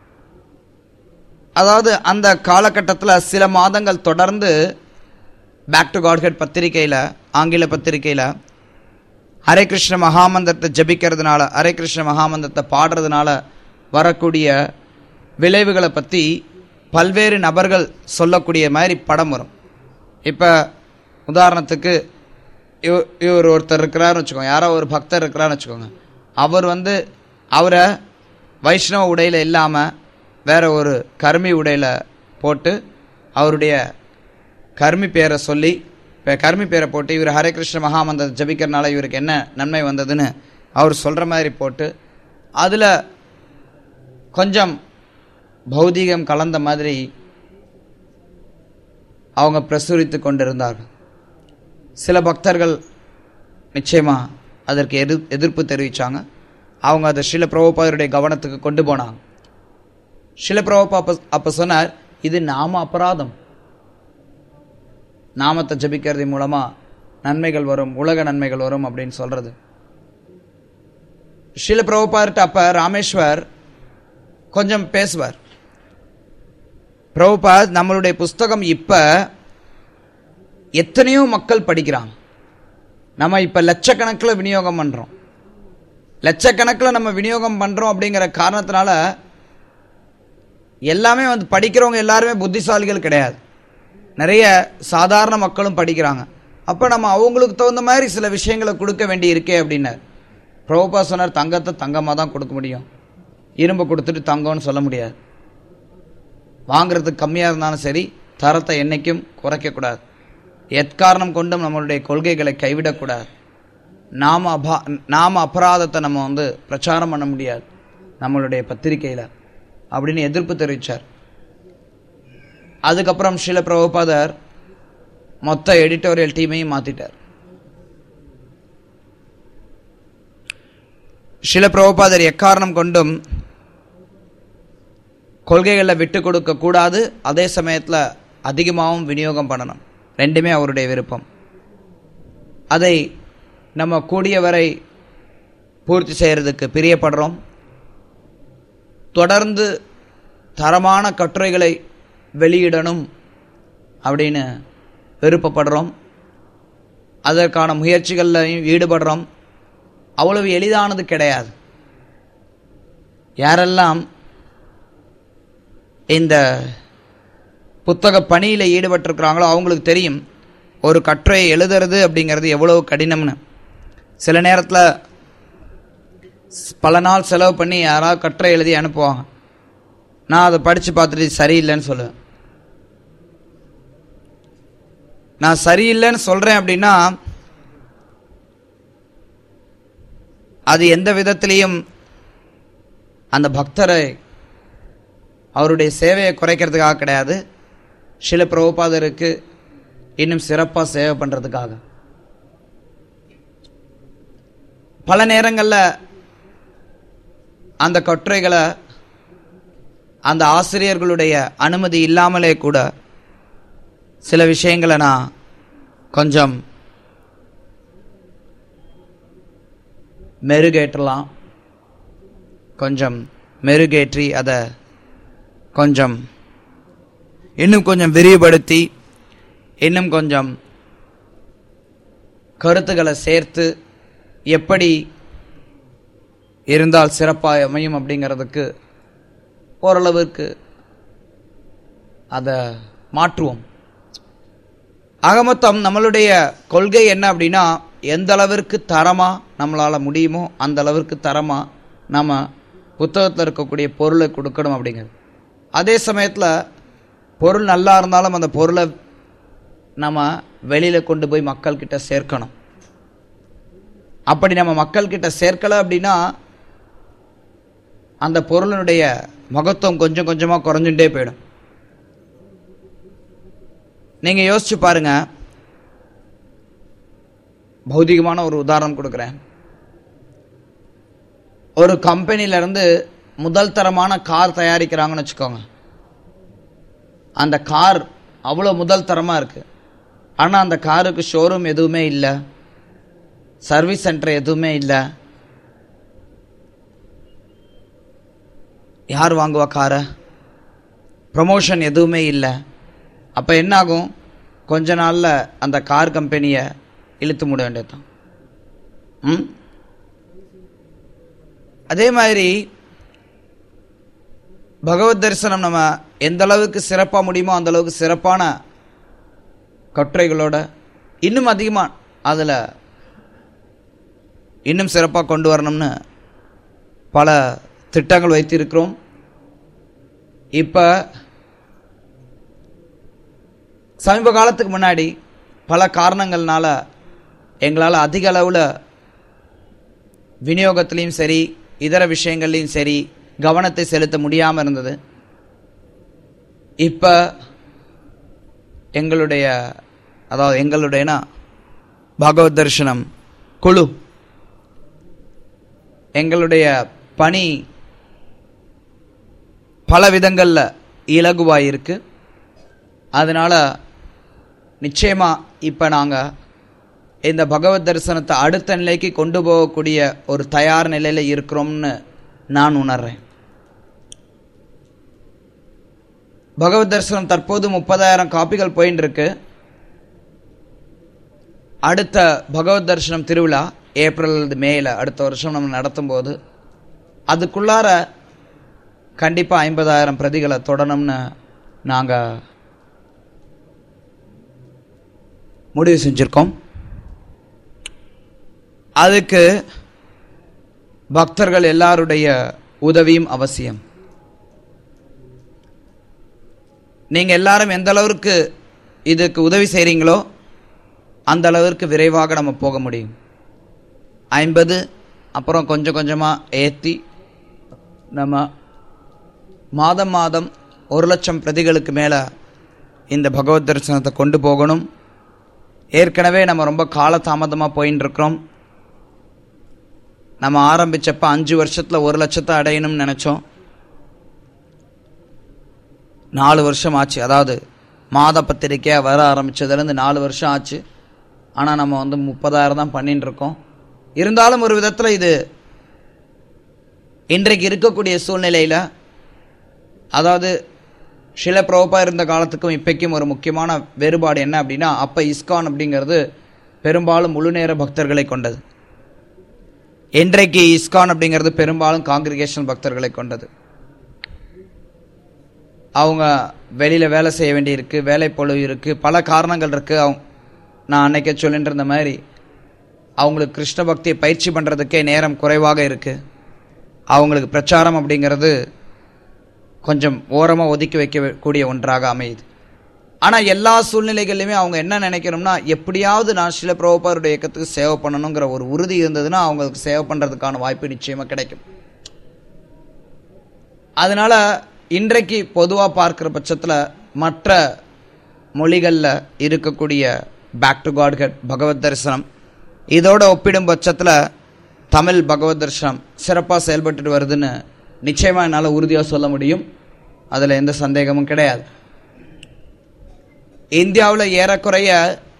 அதாவது அந்த காலகட்டத்தில் சில மாதங்கள் தொடர்ந்து பேக் டு காட்ஹெட் பத்திரிகையில், ஆங்கில பத்திரிகையில் ஹரே கிருஷ்ண மகாமந்திரத்தை ஜபிக்கிறதுனால, ஹரே கிருஷ்ண மகாமந்திரத்தை பாடுறதுனால வரக்கூடிய விளைவுகளை பற்றி பல்வேறு நபர்கள் சொல்லக்கூடிய மாதிரி படம் வரும். இப்போ உதாரணத்துக்கு இவர் ஒருத்தர் இருக்கிறாருன்னு வச்சுக்கோங்க, யாரோ ஒரு பக்தர் இருக்கிறான்னு வச்சுக்கோங்க. அவர் அவரை வைஷ்ணவ உடையில் இல்லாமல் வேற ஒரு கர்மி உடையில் போட்டு அவருடைய கர்மி பேரை சொல்லி, கர்மி பேரை போட்டு இவர் ஹரே கிருஷ்ண மகாமந்திரத்தை ஜபிக்கிறதுனால இவருக்கு என்ன நன்மை வந்ததுன்னு அவர் சொல்கிற மாதிரி போட்டு அதில் கொஞ்சம் பௌதீகம் கலந்த மாதிரி அவங்க பிரசுரித்து கொண்டிருந்தார்கள். சில பக்தர்கள் நிச்சயமாக அதற்கு எதிர்ப்பு தெரிவித்தாங்க. அவங்க அதை ஸ்ரீல பிரபுபாதருடைய கவனத்துக்கு கொண்டு போனாங்க. ஸ்ரீல பிரபுபா அப்போ சொன்னார், இது நாம அபராதம். நாமத்தை ஜபிக்கிறது மூலமாக நன்மைகள் வரும், உலக நன்மைகள் வரும் அப்படின்னு சொல்கிறது. ஸ்ரீல பிரபுபாதர்கிட்ட அப்போ ராமேஸ்வர் கொஞ்சம் பேசுவார். பிரபுபாத், நம்மளுடைய புஸ்தகம் இப்போ எத்தனையோ மக்கள் படிக்கிறாங்க. நம்ம இப்போ லட்சக்கணக்கில் விநியோகம் பண்ணுறோம். லட்சக்கணக்கில் நம்ம விநியோகம் பண்ணுறோம் அப்படிங்கிற காரணத்தினால எல்லாமே படிக்கிறவங்க எல்லாருமே புத்திசாலிகள் கிடையாது. நிறைய சாதாரண மக்களும் படிக்கிறாங்க. அப்போ நம்ம அவங்களுக்கு தகுந்த மாதிரி சில விஷயங்களை கொடுக்க வேண்டி இருக்கே அப்படின்னார். பிரபுபா சொன்னார், தங்கத்தை தங்கமாக தான் கொடுக்க முடியும், இரும்பை கொடுத்துட்டு தங்கம்னு சொல்ல முடியாது. வாங்கிறதுக்கு கம்மியாக இருந்தாலும் சரி, தரத்தை என்றைக்கும் குறைக்கக்கூடாது. எக்காரணம் கொண்டும் நம்மளுடைய கொள்கைகளை கைவிடக்கூடாது. நாம அபராதத்தை நம்ம பிரச்சாரம் பண்ண முடியாது நம்மளுடைய பத்திரிகையில் அப்படின்னு எதிர்ப்பு தெரிவித்தார். அதுக்கப்புறம் ஸ்ரீல பிரபுபாதர் மொத்த எடிட்டோரியல் டீமையும் மாற்றிட்டார். ஸ்ரீல பிரபுபாதர் எக்காரணம் கொண்டும் கொள்கைகளில் விட்டு கொடுக்க கூடாது, அதே சமயத்தில் அதிகமாகவும் விநியோகம் பண்ணணும். ரெண்டுமே அவருடைய விருப்பம். அதை நம்ம கூடியவரை பூர்த்தி செய்கிறதுக்கு பிரியப்படுறோம். தொடர்ந்து தரமான கட்டுரைகளை வெளியிடணும் அப்படின்னு விருப்பப்படுறோம். அதற்கான முயற்சிகளில் ஈடுபடுறோம். அவ்வளவு எளிதானது கிடையாது. யாரெல்லாம் இந்த புத்தக பணியில் ஈடுபட்டிருக்கிறாங்களோ அவங்களுக்கு தெரியும் ஒரு கட்டுரையை எழுதுறது அப்படிங்கிறது எவ்வளவு கடினம்னு. சில நேரத்தில் பல நாள் செலவு பண்ணி யாராவது கட்டுரை எழுதி அனுப்புவாங்க. நான் அதை படித்து பார்த்துட்டு சரியில்லைன்னு சொல்லுவேன். நான் சரியில்லைன்னு சொல்கிறேன் அப்படின்னா அது எந்த விதத்திலையும் அந்த பக்தரை அவருடைய சேவையை குறைக்கிறதுக்காக கிடையாது. ஸ்ரீல பிரபுபாதருக்கு இன்னும் சிறப்பாக சேவை பண்ணுறதுக்காக. பல நேரங்களில் அந்த கட்டுரைகளை அந்த ஆசிரியர்களுடைய அனுமதி இல்லாமலே கூட சில விஷயங்களை நான் கொஞ்சம் மெருகேற்றலாம். கொஞ்சம் மெருகேற்றி அதை கொஞ்சம் இன்னும் கொஞ்சம் விரிவுபடுத்தி இன்னும் கொஞ்சம் கருத்துக்களை சேர்த்து எப்படி இருந்தால் சிறப்பாக அமையும் அப்படிங்கிறதுக்கு ஓரளவுக்கு அதை மாற்றுவோம். ஆகமொத்தம் நம்மளுடைய கொள்கை என்ன அப்படின்னா, எந்த அளவிற்கு தரமாக நம்மளால் முடியுமோ அந்த அளவிற்கு தரமாக நம்ம புத்தகத்தில் இருக்கக்கூடிய பொருளை கொடுக்கணும் அப்படிங்கிறது. அதே சமயத்தில் பொருள் நல்லா இருந்தாலும் அந்த பொருளை நம்ம வெளியில் கொண்டு போய் மக்கள்கிட்ட சேர்க்கணும். அப்படி நம்ம மக்கள்கிட்ட சேர்க்கலை அப்படின்னா அந்த பொருளினுடைய மகத்துவம் கொஞ்சம் கொஞ்சமாக குறைஞ்சுட்டே போயிடும். நீங்கள் யோசிச்சு பாருங்க. பௌதிகமான ஒரு உதாரணம் கொடுக்குறேன். ஒரு கம்பெனியிலேருந்து முதல் தரமான கார் தயாரிக்கிறாங்கன்னு வச்சுக்கோங்க. அந்த கார் அவ்வளோ முதல் தரமாக இருக்குது. ஆனால் அந்த காருக்கு ஷோரூம் எதுவுமே இல்லை, சர்வீஸ் சென்டர் எதுவுமே இல்லை. யார் வாங்குவா காரை? ப்ரமோஷன் எதுவுமே இல்லை. அப்போ என்னாகும்? கொஞ்ச நாளில் அந்த கார் கம்பெனியை இழுத்து மூட வேண்டியதுதான். அதே மாதிரி பகவத் தரிசனம் நம்ம எந்த அளவுக்கு சிறப்பாக முடியுமோ அந்த அளவுக்கு சிறப்பான கட்டுரைகளோட இன்னும் அதிகமாக அதில் இன்னும் சிறப்பாக கொண்டு வரணும்னு பல திட்டங்கள் வைத்திருக்கிறோம். இப்போ சமீப காலத்துக்கு முன்னாடி பல காரணங்கள்னால எங்களால் அதிக அளவில் விநியோகத்திலையும் சரி இதர விஷயங்கள்லையும் சரி கவனத்தை செலுத்த முடியாமல் இருந்தது. இப்போ எங்களுடையனா பகவத் தரிசனம் குழு எங்களுடைய பணி பல விதங்களில் இலகுவாயிருக்கு. அதனால் நிச்சயமாக இப்போ நாங்கள் இந்த பகவத் தரிசனத்தை அடுத்த நிலைக்கு கொண்டு போகக்கூடிய ஒரு தயார் நிலையில் இருக்கிறோம்னு நான் உணர்றேன். பகவத் தரிசனம் தற்போது 30,000 காப்பிகள் போயின்னு இருக்கு. அடுத்த பகவத் தரிசனம் திருவிழா ஏப்ரல் மேல அடுத்த வருஷம் நம்ம நடத்தும் போது அதுக்குள்ளார கண்டிப்பாக 50,000 பிரதிகளை தொடணும்னு நாங்கள் முடிவு செஞ்சுருக்கோம். அதுக்கு பக்தர்கள் எல்லாருடைய உதவியும் அவசியம். நீங்கள் எல்லாரும் எந்த அளவிற்கு இதுக்கு உதவி செய்கிறீங்களோ அந்த அளவிற்கு விரைவாக நம்ம போக முடியும். 50 அப்புறம் கொஞ்சம் கொஞ்சமாக ஏற்றி நம்ம மாதம் 1,00,000 பிரதிகளுக்கு மேலே இந்த பகவத் தரிசனத்தை கொண்டு போகணும். ஏற்கனவே நம்ம ரொம்ப காலதாமதமாக போயின்னு இருக்கிறோம். நம்ம ஆரம்பித்தப்போ 5 வருஷத்தில் 1,00,000 அடையணும்னு நினச்சோம். 4 வருஷம் ஆச்சு. அதாவது மாத பத்திரிக்கையாக வர ஆரம்பித்ததுலேருந்து 4 வருஷம் ஆச்சு. ஆனால் நம்ம 30,000 தான் பண்ணின்னு இருக்கோம். இருந்தாலும் ஒரு விதத்தில் இது இன்றைக்கு இருக்கக்கூடிய சூழ்நிலையில், அதாவது ஷில பிரபுபா இருந்த காலத்துக்கும் இப்பைக்கும் ஒரு முக்கியமான வேறுபாடு என்ன அப்படின்னா, அப்போ இஸ்கான் அப்படிங்கிறது பெரும்பாலும் முழுநேர பக்தர்களை கொண்டது. இன்றைக்கு இஸ்கான் அப்படிங்கிறது பெரும்பாலும் காங்கிரிகேஷன் பக்தர்களை கொண்டது. அவங்க வெளியில் வேலை செய்ய வேண்டியிருக்கு, வேலைப்பொழுவு இருக்குது, பல காரணங்கள் இருக்குது. நான் அன்னைக்கே சொல்லிட்டு இருந்த மாதிரி அவங்களுக்கு கிருஷ்ண பக்தியை பயிற்சி பண்ணுறதுக்கே நேரம் குறைவாக இருக்குது. அவங்களுக்கு பிரச்சாரம் அப்படிங்கிறது கொஞ்சம் ஓரமாக ஒதுக்கி வைக்கக்கூடிய ஒன்றாக அமையுது. ஆனால் எல்லா சூழ்நிலைகள்லையுமே அவங்க என்ன நினைக்கணும்னா, எப்படியாவது நான் ஷில பிரபுபாருடைய இயக்கத்துக்கு சேவை பண்ணணுங்கிற ஒரு உறுதி இருந்ததுன்னா அவங்களுக்கு சேவை பண்ணுறதுக்கான வாய்ப்பு நிச்சயமாக கிடைக்கும். அதனால் இன்றைக்கு பொதுவாக பார்க்குற பட்சத்தில் மற்ற மொழிகளில் இருக்கக்கூடிய பேக் டு காட்ஹெட் பகவத் தரிசனம் இதோட ஒப்பிடும் பட்சத்தில் தமிழ் பகவத் தரிசனம் சிறப்பாக செயல்பட்டு வருதுன்னு நிச்சயமாக என்னால் உறுதியாக சொல்ல முடியும். அதில் எந்த சந்தேகமும் கிடையாது. இந்தியாவில் ஏறக்குறைய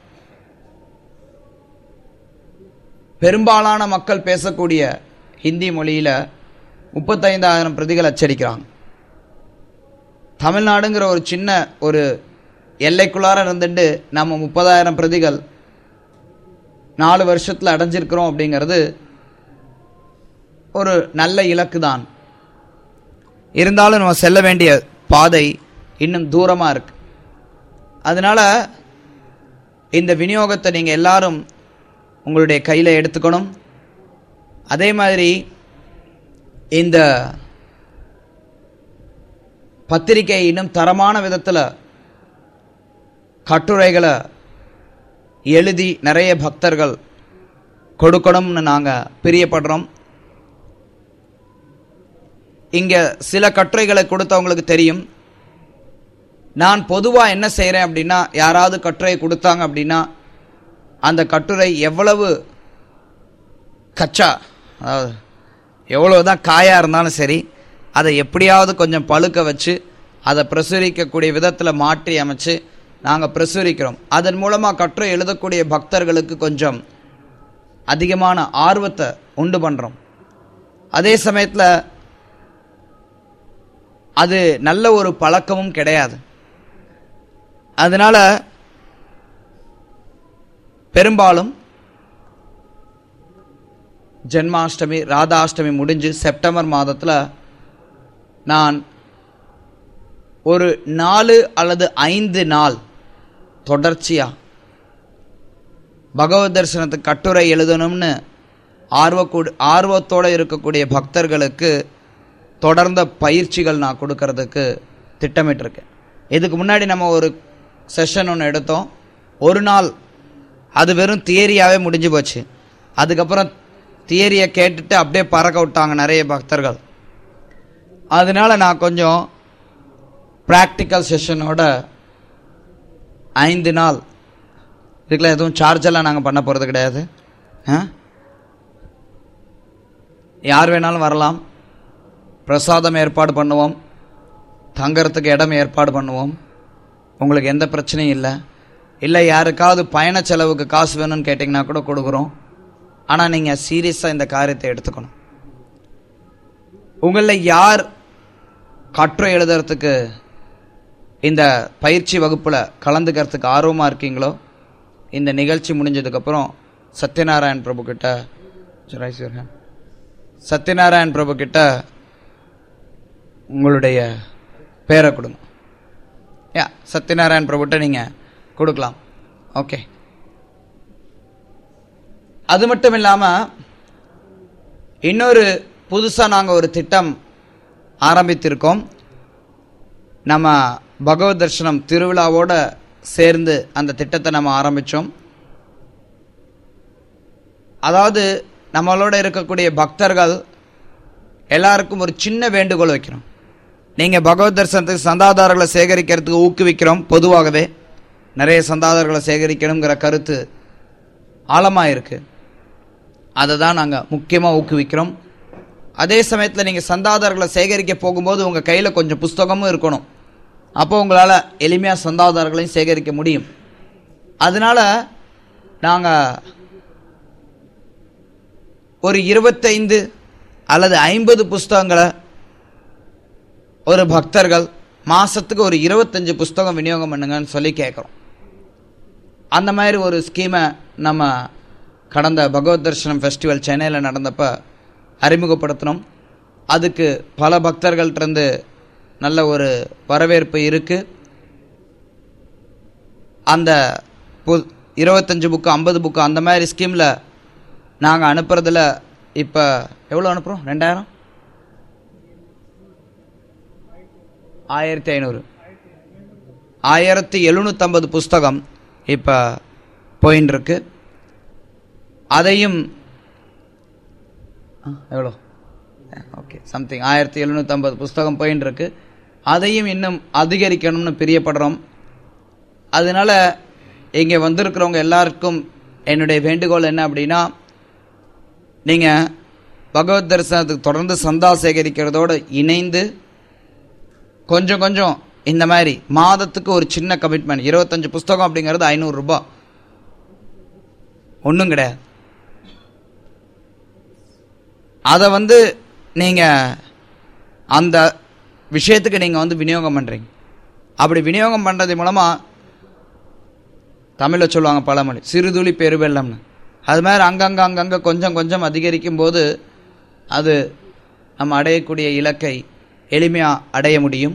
பெரும்பாலான மக்கள் பேசக்கூடிய ஹிந்தி மொழியில் 35,000 பிரதிகள் அச்சடிக்கிறாங்க. தமிழ்நாடுங்கிற ஒரு சின்ன ஒரு எல்லைக்குள்ளார இருந்துட்டு நம்ம 30,000 பிரதிகள் 4 வருஷத்தில் அடைஞ்சிருக்கிறோம் அப்படிங்கிறது ஒரு நல்ல இலக்கு தான். இருந்தாலும் நம்ம செல்ல வேண்டிய பாதை இன்னும் தூரமாக இருக்கு. அதனால் இந்த விநியோகத்தை நீங்கள் எல்லாரும் உங்களுடைய கையில் எடுத்துக்கணும். அதே மாதிரி இந்த பத்திரிகை இன்னும் தரமான விதத்தில் கட்டுரைகளை எழுதி நிறைய பக்தர்கள் கொடுக்கணும்னு நாங்கள் பிரியப்படுறோம். இங்கே சில கட்டுரைகளை கொடுத்தவங்களுக்கு தெரியும். நான் பொதுவாக என்ன செய்கிறேன் அப்படின்னா, யாராவது கட்டுரை கொடுத்தாங்க அப்படின்னா அந்த கட்டுரை எவ்வளவு கச்சா, அதாவது எவ்வளவு தான் காயாக இருந்தாலும் சரி, அதை எப்படியாவது கொஞ்சம் பழுக்க வச்சு அதை பிரசுரிக்கக்கூடிய விதத்தில் மாற்றி அமைச்சு நாங்கள் பிரசுரிக்கிறோம். அதன் மூலமாக கட்டுரை எழுதக்கூடிய பக்தர்களுக்கு கொஞ்சம் அதிகமான ஆர்வத்தை உண்டு பண்ணுறோம். அதே சமயத்தில் அது நல்ல ஒரு பழக்கமும் கிடையாது. அதனால் பெரும்பாலும் ஜென்மாஷ்டமி ராதாஷ்டமி முடிஞ்சு செப்டம்பர் மாதத்தில் நான் ஒரு 4 அல்லது 5 நாள் தொடர்ச்சியாக பகவத் தரிசனத்துக்கு கட்டுரை எழுதணும்னு ஆர்வத்தோடு இருக்கக்கூடிய பக்தர்களுக்கு தொடர்ந்த பயிற்சிகள் நான் கொடுக்கறதுக்கு திட்டமிட்டிருக்கேன். இதுக்கு முன்னாடி நம்ம ஒரு செஷன் ஒன்று எடுத்தோம். ஒரு நாள் அது வெறும் தியரியாகவே முடிஞ்சு போச்சு. அதுக்கப்புறம் தியரியை கேட்டுட்டு அப்படியே பறக்க விட்டாங்க நிறைய பக்தர்கள். அதனால் நான் கொஞ்சம் ப்ராக்டிக்கல் செஷனோட 5 நாள் இதுக்கெல்லாம் எதுவும் சார்ஜெல்லாம் நாங்கள் பண்ண போகிறது கிடையாது. யார் வேணாலும் வரலாம். பிரசாதம் ஏற்பாடு பண்ணுவோம், தங்கறதுக்கு இடம் ஏற்பாடு பண்ணுவோம். உங்களுக்கு எந்த பிரச்சனையும் இல்லை. இல்லை யாருக்காவது பயண செலவுக்கு காசு வேணும்னு கேட்டிங்கன்னா கூட கொடுக்குறோம். ஆனால் நீங்கள் சீரியஸாக இந்த காரியத்தை எடுத்துக்கணும். உங்களில் யார் கட்டுரை எழுதுறதுக்கு இந்த பயிற்சி வகுப்பில் கலந்துக்கிறதுக்கு ஆர்வமாக இருக்கீங்களோ, இந்த நிகழ்ச்சி முடிஞ்சதுக்கப்புறம் சத்யநாராயண் பிரபு கிட்ட உங்களுடைய பேரை கொடுங்க. சத்யநாராயண் பிரபுட்ட நீங்கள் கொடுக்கலாம். ஓகே. அது மட்டும் இல்லாமல் இன்னொரு புதுசாக நாங்கள் ஒரு திட்டம் ஆரம்பித்திருக்கோம். நம்ம பகவத் தர்ஷனம் திருவிழாவோடு சேர்ந்து அந்த திட்டத்தை நம்ம ஆரம்பித்தோம். அதாவது நம்மளோட இருக்கக்கூடிய பக்தர்கள் எல்லாருக்கும் ஒரு சின்ன வேண்டுகோள் வைக்கிறோம். நீங்கள் பகவத் தர்சனத்துக்கு சந்தாதாரர்களை சேகரிக்கிறதுக்கு ஊக்குவிக்கிறோம். பொதுவாகவே நிறைய சந்தாதாரர்களை சேகரிக்கணுங்கிற கருத்து ஆழமாக இருக்குது. அதை தான் நாங்கள் முக்கியமாக ஊக்குவிக்கிறோம். அதே சமயத்தில் நீங்கள் சந்தாதாரர்களை சேகரிக்க போகும்போது உங்கள் கையில் கொஞ்சம் புஸ்தகமும் இருக்கணும். அப்போ உங்களால் எளிமையாக சந்தாதாரர்களையும் சேகரிக்க முடியும். அதனால் நாங்கள் ஒரு 25 அல்லது 50 புஸ்தகங்களை ஒரு பக்தர்கள் மாதத்துக்கு ஒரு 25 புஸ்தகம் விநியோகம் பண்ணுங்கன்னு சொல்லி கேட்குறோம். அந்த மாதிரி ஒரு ஸ்கீமை நம்ம கடந்த பகவத் தர்ஷனம் ஃபெஸ்டிவல் சென்னையில் நடந்தப்போ அறிமுகப்படுத்தினோம். அதுக்கு பல பக்தர்கள்ட்டிருந்து நல்ல ஒரு வரவேற்பு இருக்குது. அந்த 25 புக்கு 50 புக்கு அந்த மாதிரி ஸ்கீமில் நாங்கள் அனுப்புறதில் இப்போ எவ்வளோ அனுப்புகிறோம்? 2000 1500 1750 புஸ்தகம் இப்போ போயின்னு இருக்கு. அதையும் எவ்வளோ ஓகே சம்திங் 1750 புஸ்தகம் போயின்னு இருக்கு. அதையும் இன்னும் அதிகரிக்கணும்னு பிரியப்படுறோம். அதனால் இங்கே வந்திருக்கிறவங்க எல்லாருக்கும் என்னுடைய வேண்டுகோள் என்ன அப்படின்னா, நீங்கள் பகவத் தரிசனத்துக்கு தொடர்ந்து சந்தா சேகரிக்கிறதோடு இணைந்து கொஞ்சம் கொஞ்சம் இந்த மாதிரி மாதத்துக்கு ஒரு சின்ன கமிட்மெண்ட். 25 புஸ்தகம் அப்படிங்கிறது 500 ரூபாய், ஒன்றும் கிடையாது. அதை நீங்கள் அந்த விஷயத்துக்கு நீங்கள் விநியோகம் பண்ணுறீங்க. அப்படி விநியோகம் பண்ணுறது மூலமாக தமிழில் சொல்லுவாங்க பழமொழி, சிறுதுளி பெருவெள்ளம்னு. அது மாதிரி அங்கங்கே கொஞ்சம் கொஞ்சம் அதிகரிக்கும் போது அது நம்ம அடையக்கூடிய இலக்கை எளிமையாக அடைய முடியும்.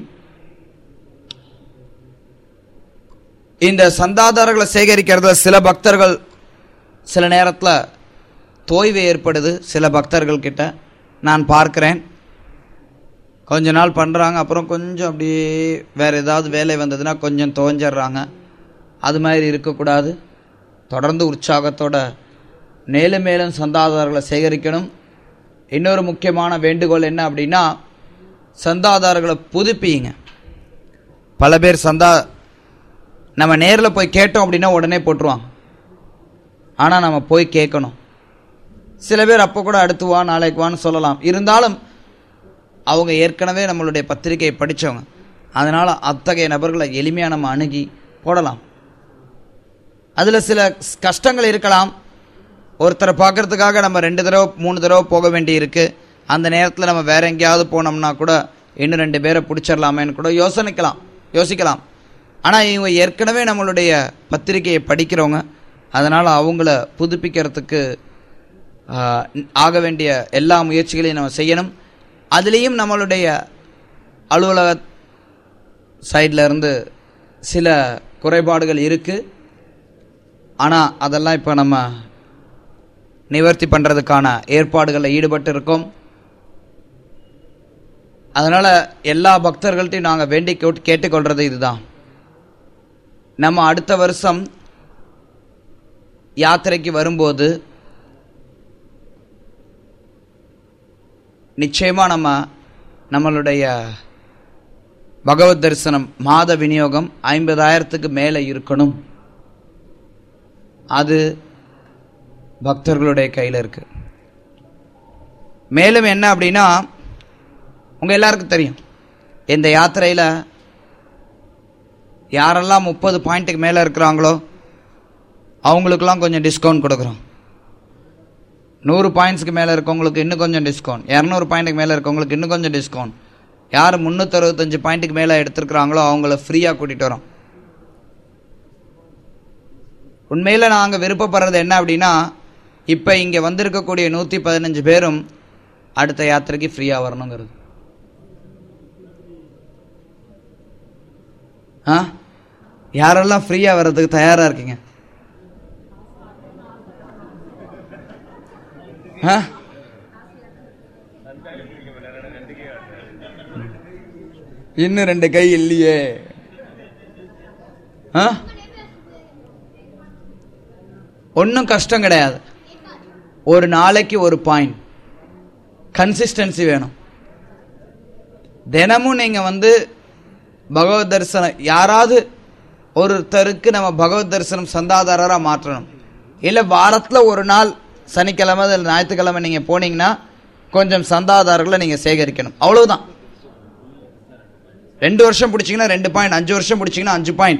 இந்த சந்தாதாரர்களை சேகரிக்கிறதுல சில பக்தர்கள் சில நேரத்தில் தோய்வு ஏற்படுது. சில பக்தர்கள் கிட்ட நான் பார்க்குறேன், கொஞ்ச நாள் பண்ணுறாங்க, அப்புறம் கொஞ்சம் அப்படியே வேறு ஏதாவது வேலை வந்ததுன்னா கொஞ்சம் துவஞ்சிட்றாங்க. அது மாதிரி இருக்கக்கூடாது. தொடர்ந்து உற்சாகத்தோட மேலும் மேலும் சந்தாதாரர்களை சேகரிக்கணும். இன்னொரு முக்கியமான வேண்டுகோள் என்ன அப்படின்னா, சந்தாதாரர்களை புதுப்பிங்க. பல பேர் நம்ம நேரில் போய் கேட்டோம் அப்படின்னா உடனே போட்டுருவாங்க. ஆனால் நம்ம போய் கேட்கணும். சில பேர் அப்போ கூட அடுத்து வா நாளைக்கு வான்னு சொல்லலாம். இருந்தாலும் அவங்க ஏற்கனவே நம்மளுடைய பத்திரிகையை படித்தவங்க. அதனால் அத்தகைய நபர்களை எளிமையாக நம்ம அணுகி போடலாம். அதில் சில கஷ்டங்கள் இருக்கலாம். ஒருத்தரை பார்க்குறதுக்காக நம்ம 2 தடவை 3 தடவை போக வேண்டி இருக்குது. அந்த நேரத்தில் நம்ம வேறு எங்கேயாவது போனோம்னா கூட இன்னும் 2 பேரை பிடிச்சிடலாமேன்னு கூட யோசிக்கலாம். ஆனால் இவங்க ஏற்கனவே நம்மளுடைய பத்திரிகையை படிக்கிறவங்க. அதனால் அவங்கள புதுப்பிக்கிறதுக்கு ஆக வேண்டிய எல்லா முயற்சிகளையும் நம்ம செய்யணும். அதுலேயும் நம்மளுடைய அலுவலக சைடில் இருந்து சில குறைபாடுகள் இருக்குது. ஆனால் அதெல்லாம் இப்போ நம்ம நிவர்த்தி பண்ணுறதுக்கான ஏற்பாடுகளில் ஈடுபட்டு இருக்கோம். அதனால் எல்லா பக்தர்கள்ட்டையும் நாங்கள் வேண்டி கேட்டுக்கொள்கிறது இதுதான். நம்ம அடுத்த வருஷம் யாத்திரைக்கு வரும்போது நிச்சயமாக நம்மளுடைய பகவத் தரிசனம் மாத விநியோகம் 50,000க்கு மேலே இருக்கணும். அது பக்தர்களுடைய கையில் இருக்கு. மேலும் என்ன அப்படின்னா, உங்க எல்லாருக்கும் தெரியும், இந்த யாத்திரையில் யாரெல்லாம் 30 பாயிண்ட்டுக்கு மேலே இருக்கிறாங்களோ அவங்களுக்கெல்லாம் கொஞ்சம் டிஸ்கவுண்ட் கொடுக்குறோம். 100 பாயிண்ட்ஸ்க்கு மேலே இருக்கவங்களுக்கு இன்னும் கொஞ்சம் டிஸ்கவுண்ட், 200 பாயிண்ட்டுக்கு மேலே இருக்கவங்களுக்கு இன்னும் கொஞ்சம் டிஸ்கவுண்ட். யார் 365 பாயிண்ட்டுக்கு மேலே எடுத்துருக்குறாங்களோ அவங்கள ஃப்ரீயாக கூட்டிகிட்டு வரோம். உண்மையில் நாங்கள் விருப்பப்படுறது என்ன அப்படின்னா, இப்போ இங்கே வந்திருக்கக்கூடிய 115 பேரும் அடுத்த யாத்திரைக்கு ஃப்ரீயாக வரணுங்கிறது. யாரெல்லாம் ஃப்ரீயாக வர்றதுக்கு தயாராக இருக்கீங்க? இன்னும் 2 கை இல்லையே. ஒன்றும் கஷ்டம் கிடையாது. ஒரு நாளைக்கு ஒரு பாயிண்ட், கன்சிஸ்டன்சி வேணும். தினமும் நீங்கள் பகவத் தரிசனம், யாராவது ஒருத்தருக்கு நம்ம பகவத் தரிசனம் சந்தாதாரராக மாற்றணும். இல்லை வாரத்தில் ஒரு நாள் சனிக்கிழமை இல்லை ஞாயிற்றுக்கிழமை நீங்கள் போனீங்கன்னா கொஞ்சம் சந்தாதாரர்களை நீங்கள் சேகரிக்கணும். அவ்வளவுதான். 2 வருஷம் பிடிச்சிங்கன்னா 2 பாயிண்ட், 5 வருஷம் பிடிச்சிங்கன்னா 5 பாயிண்ட்.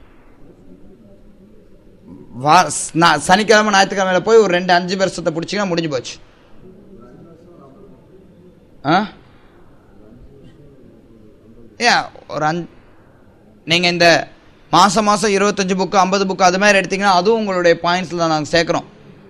சனிக்கிழமை ஞாயிற்றுக்கிழமையில போய் ஒரு 2-5 வருஷத்தை பிடிச்சிங்கன்னா முடிஞ்சு போச்சு. ஒரு நீங்கள் இந்த மாதம் 25 புக்கு 50 புக்கு அது மாதிரி எடுத்தீங்கன்னா அதுவும் உங்களுடைய பாயிண்ட்ஸில் தான் நாங்கள் சேர்க்குறோம்.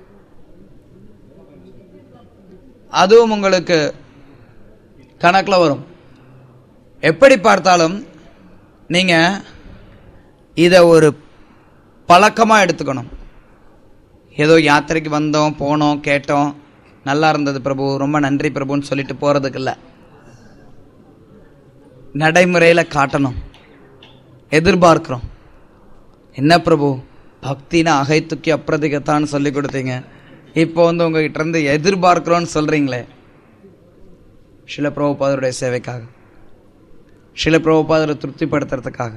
அதுவும் உங்களுக்கு கணக்கில் வரும். எப்படி பார்த்தாலும் நீங்கள் இதை ஒரு பழக்கமாக எடுத்துக்கணும். ஏதோ யாத்திரைக்கு வந்தோம், போனோம், கேட்டோம், நல்லா இருந்தது பிரபு, ரொம்ப நன்றி பிரபுன்னு சொல்லிட்டு போகிறதுக்கு இல்லை. நடைமுறையில் காட்டணும். எதிர்பார்க்கிறோம். என்ன பிரபு, பக்தினா அகைத்துக்கி அப்பிரதிகத்தான்னு சொல்லி கொடுத்தீங்க, இப்போ உங்ககிட்ட இருந்து எதிர்பார்க்கிறோன்னு சொல்றீங்களே. ஷில பிரபுபாதருடைய சேவைக்காக, ஷில பிரபுபாதரை திருப்திப்படுத்துறதுக்காக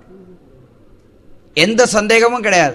எந்த சந்தேகமும் கிடையாது.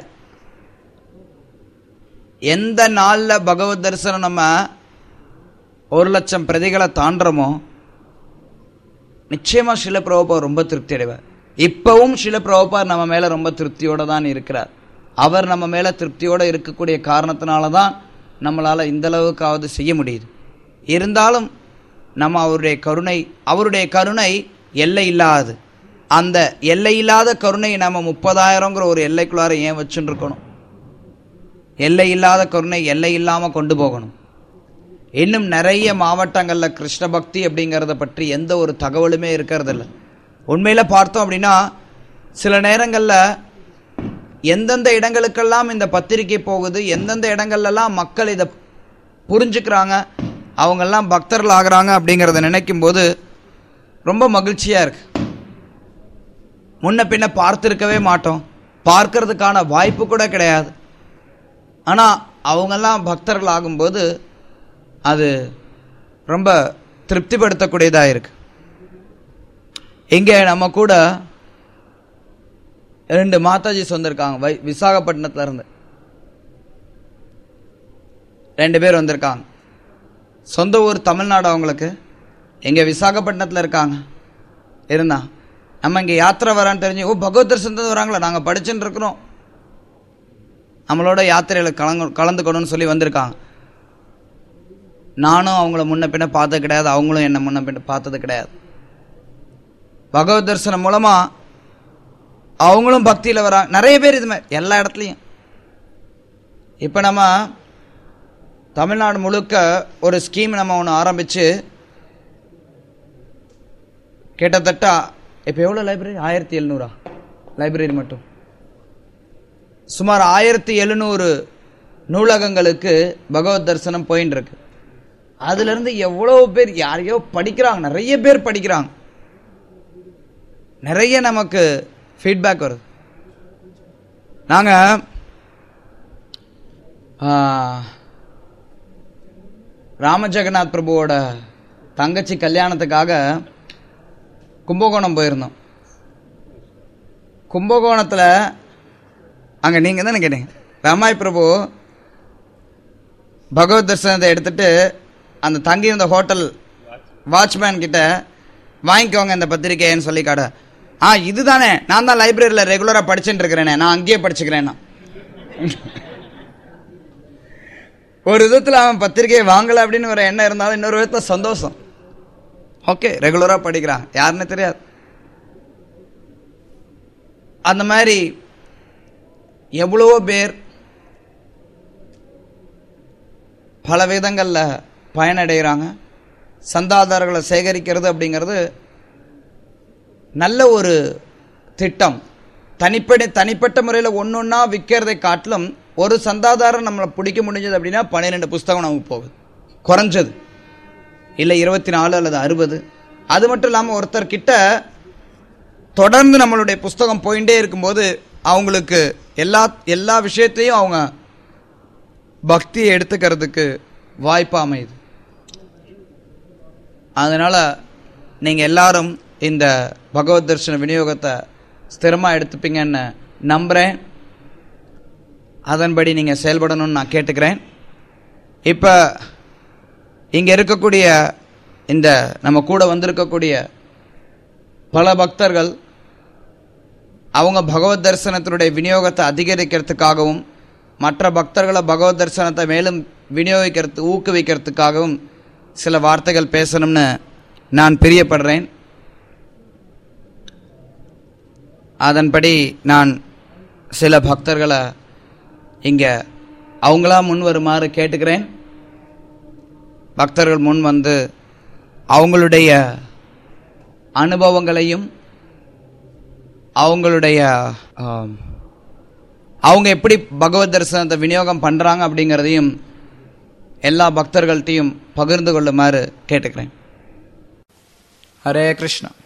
எந்த நாளில் பகவத் தரிசனம் நம்ம 1,00,000 பிரதிகளை தாண்டறோமோ நிச்சயமா ஷில பிரபுபாதர் ரொம்ப திருப்தி அடைவார். இப்பவும் ஷில பிரபுபாதர் நம்ம மேல ரொம்ப திருப்தியோட தான் இருக்கிறார். அவர் நம்ம மேல திருப்தியோட இருக்கக்கூடிய காரணத்தினால தான் நம்மளால இந்த அளவுக்காவது செய்ய முடியுது. இருந்தாலும் நம்ம அவருடைய கருணை எல்லை இல்லாது. அந்த எல்லை இல்லாத கருணை நம்ம 30,000ங்கிற ஒரு எல்லைக்குள்ளார ஏன் வச்சுட்டு இருக்கணும்? எல்லை இல்லாத கருணை எல்லை இல்லாம கொண்டு போகணும். இன்னும் நிறைய மாவட்டங்களில் கிருஷ்ண பக்தி அப்படிங்கிறத பற்றி எந்த ஒரு தகவலுமே இருக்கிறதில்ல. உண்மையில் பார்த்தோம் அப்படின்னா சில நேரங்களில் எந்தெந்த இடங்களுக்கெல்லாம் இந்த பத்திரிகை போகுது, எந்தெந்த இடங்கள்லாம் மக்கள் இதை புரிஞ்சுக்கிறாங்க, அவங்கெல்லாம் பக்தர்கள் ஆகிறாங்க அப்படிங்கிறத நினைக்கும் போது ரொம்ப மகிழ்ச்சியாக இருக்கு. முன்ன பின்ன பார்த்துருக்கவே மாட்டோம், பார்க்கறதுக்கான வாய்ப்பு கூட கிடையாது. ஆனால் அவங்கெல்லாம் பக்தர்கள் ஆகும்போது அது ரொம்ப திருப்திப்படுத்தக்கூடியதாக இருக்கு. இங்கே நம்ம கூட 2 மாதாஜிஸ் வந்திருக்காங்க. விசாகப்பட்டினத்துல இருந்து 2 பேர் வந்திருக்காங்க. சொந்த ஊர் தமிழ்நாடு அவங்களுக்கு. எங்க விசாகப்பட்டினத்தில் இருக்காங்க. இருந்தா நம்ம இங்கே யாத்திரை வரான்னு தெரிஞ்சு, ஓ பகவத் தரிசனத்து வராங்களா, நாங்கள் படிச்சுட்டு இருக்கிறோம், நம்மளோட யாத்திரையில் கலந்துக்கணும்னு சொல்லி வந்திருக்காங்க. நானும் அவங்கள முன்ன பின்ன பார்த்தது கிடையாது, அவங்களும் என்னை முன்ன பின்ன பார்த்தது கிடையாது. பகவத் தரிசனம் மூலமா அவங்களும் பக்தியில் வராங்க. நிறைய பேர் இது மாதிரி எல்லா இடத்துலையும். இப்போ நம்ம தமிழ்நாடு முழுக்க ஒரு ஸ்கீம் நம்ம ஒன்று ஆரம்பிச்சு கிட்டத்தட்ட இப்போ எவ்வளோ லைப்ரரி, 1700 லைப்ரரி மட்டும் சுமார் 1700 நூலகங்களுக்கு பகவத் தரிசனம் போயின்னு இருக்கு. அதுல இருந்து எவ்வளோ பேர் யாரையோ படிக்கிறாங்க, நிறைய பேர் படிக்கிறாங்க, நிறைய நமக்கு ஃபீட்பேக் வருது. நாங்கள் ராமஜெகநாத் பிரபுவோட தங்கச்சி கல்யாணத்துக்காக கும்பகோணம் போயிருந்தோம். கும்பகோணத்தில் அங்கே நீங்கள் தானே கேட்டீங்க, ரமாய் பிரபு பகவத் தரிசனத்தை எடுத்துட்டு அந்த தங்கியிருந்த ஹோட்டல் வாட்ச்மேன் கிட்ட வாங்கிக்கோங்க இந்த பத்திரிக்கைன்னு சொல்லி காட. இதுதானே, நான் தான் லைப்ரரியில் ரெகுலராக படிச்சுட்டு இருக்கிறேனே, நான் அங்கேயே படிச்சுக்கிறேன்னா. ஒரு விதத்தில் அவன் பத்திரிகையை வாங்கலை அப்படின்னு ஒரு எண்ணம் இருந்தாலும் இன்னொரு விதத்தில் சந்தோஷம். ஓகே, ரெகுலராக படிக்கிறான், யாருன்னு தெரியாது. அந்த மாதிரி எவ்வளவோ பேர் பல விதங்களில் பயனடைகிறாங்க. சந்தாதாரர்களை சேகரிக்கிறது அப்படிங்கிறது நல்ல ஒரு திட்டம். தனிப்பட்ட முறையில் ஒன்று ஒன்றா விற்கிறதை காட்டிலும் ஒரு சந்தாதாரம் நம்மளை பிடிக்க முடிஞ்சது அப்படின்னா 12 புஸ்தகம் நமக்கு போகுது குறைஞ்சது, இல்லை 24 அல்லது 60. அது மட்டும் இல்லாமல் ஒருத்தர்கிட்ட தொடர்ந்து நம்மளுடைய புஸ்தகம் போயிட்டே இருக்கும்போது அவங்களுக்கு எல்லா விஷயத்தையும் அவங்க பக்தியை எடுத்துக்கிறதுக்கு வாய்ப்பு அமையுது. அதனால் நீங்கள் எல்லாரும் இந்த பகவத் தரிசன விநியோகத்தை ஸ்திரமாக எடுத்துப்பீங்கன்னு நம்புகிறேன். அதன்படி நீங்கள் செயல்படணும்னு நான் கேட்டுக்கிறேன். இப்போ இங்கே இருக்கக்கூடிய இந்த நம்ம கூட வந்திருக்கக்கூடிய பல பக்தர்கள் அவங்க பகவத் தரிசனத்தினுடைய விநியோகத்தை அதிகரிக்கிறதுக்காகவும் மற்ற பக்தர்களை பகவத் தரிசனத்தை மேலும் ஊக்குவிக்கிறதுக்காகவும் சில வார்த்தைகள் பேசணும்னு நான் பிரியப்படுறேன். அதன்படி நான் சில பக்தர்களை இங்கே அவங்களா முன் வருமாறு கேட்டுக்கிறேன். பக்தர்கள் முன் வந்து அவங்களுடைய அனுபவங்களையும் அவங்க எப்படி பகவத் தரிசனத்தை விநியோகம் பண்ணுறாங்க அப்படிங்கிறதையும் எல்லா பக்தர்கள்ட்டையும் பகிர்ந்து கொள்ளுமாறு கேட்டுக்கிறேன். ஹரே கிருஷ்ணா.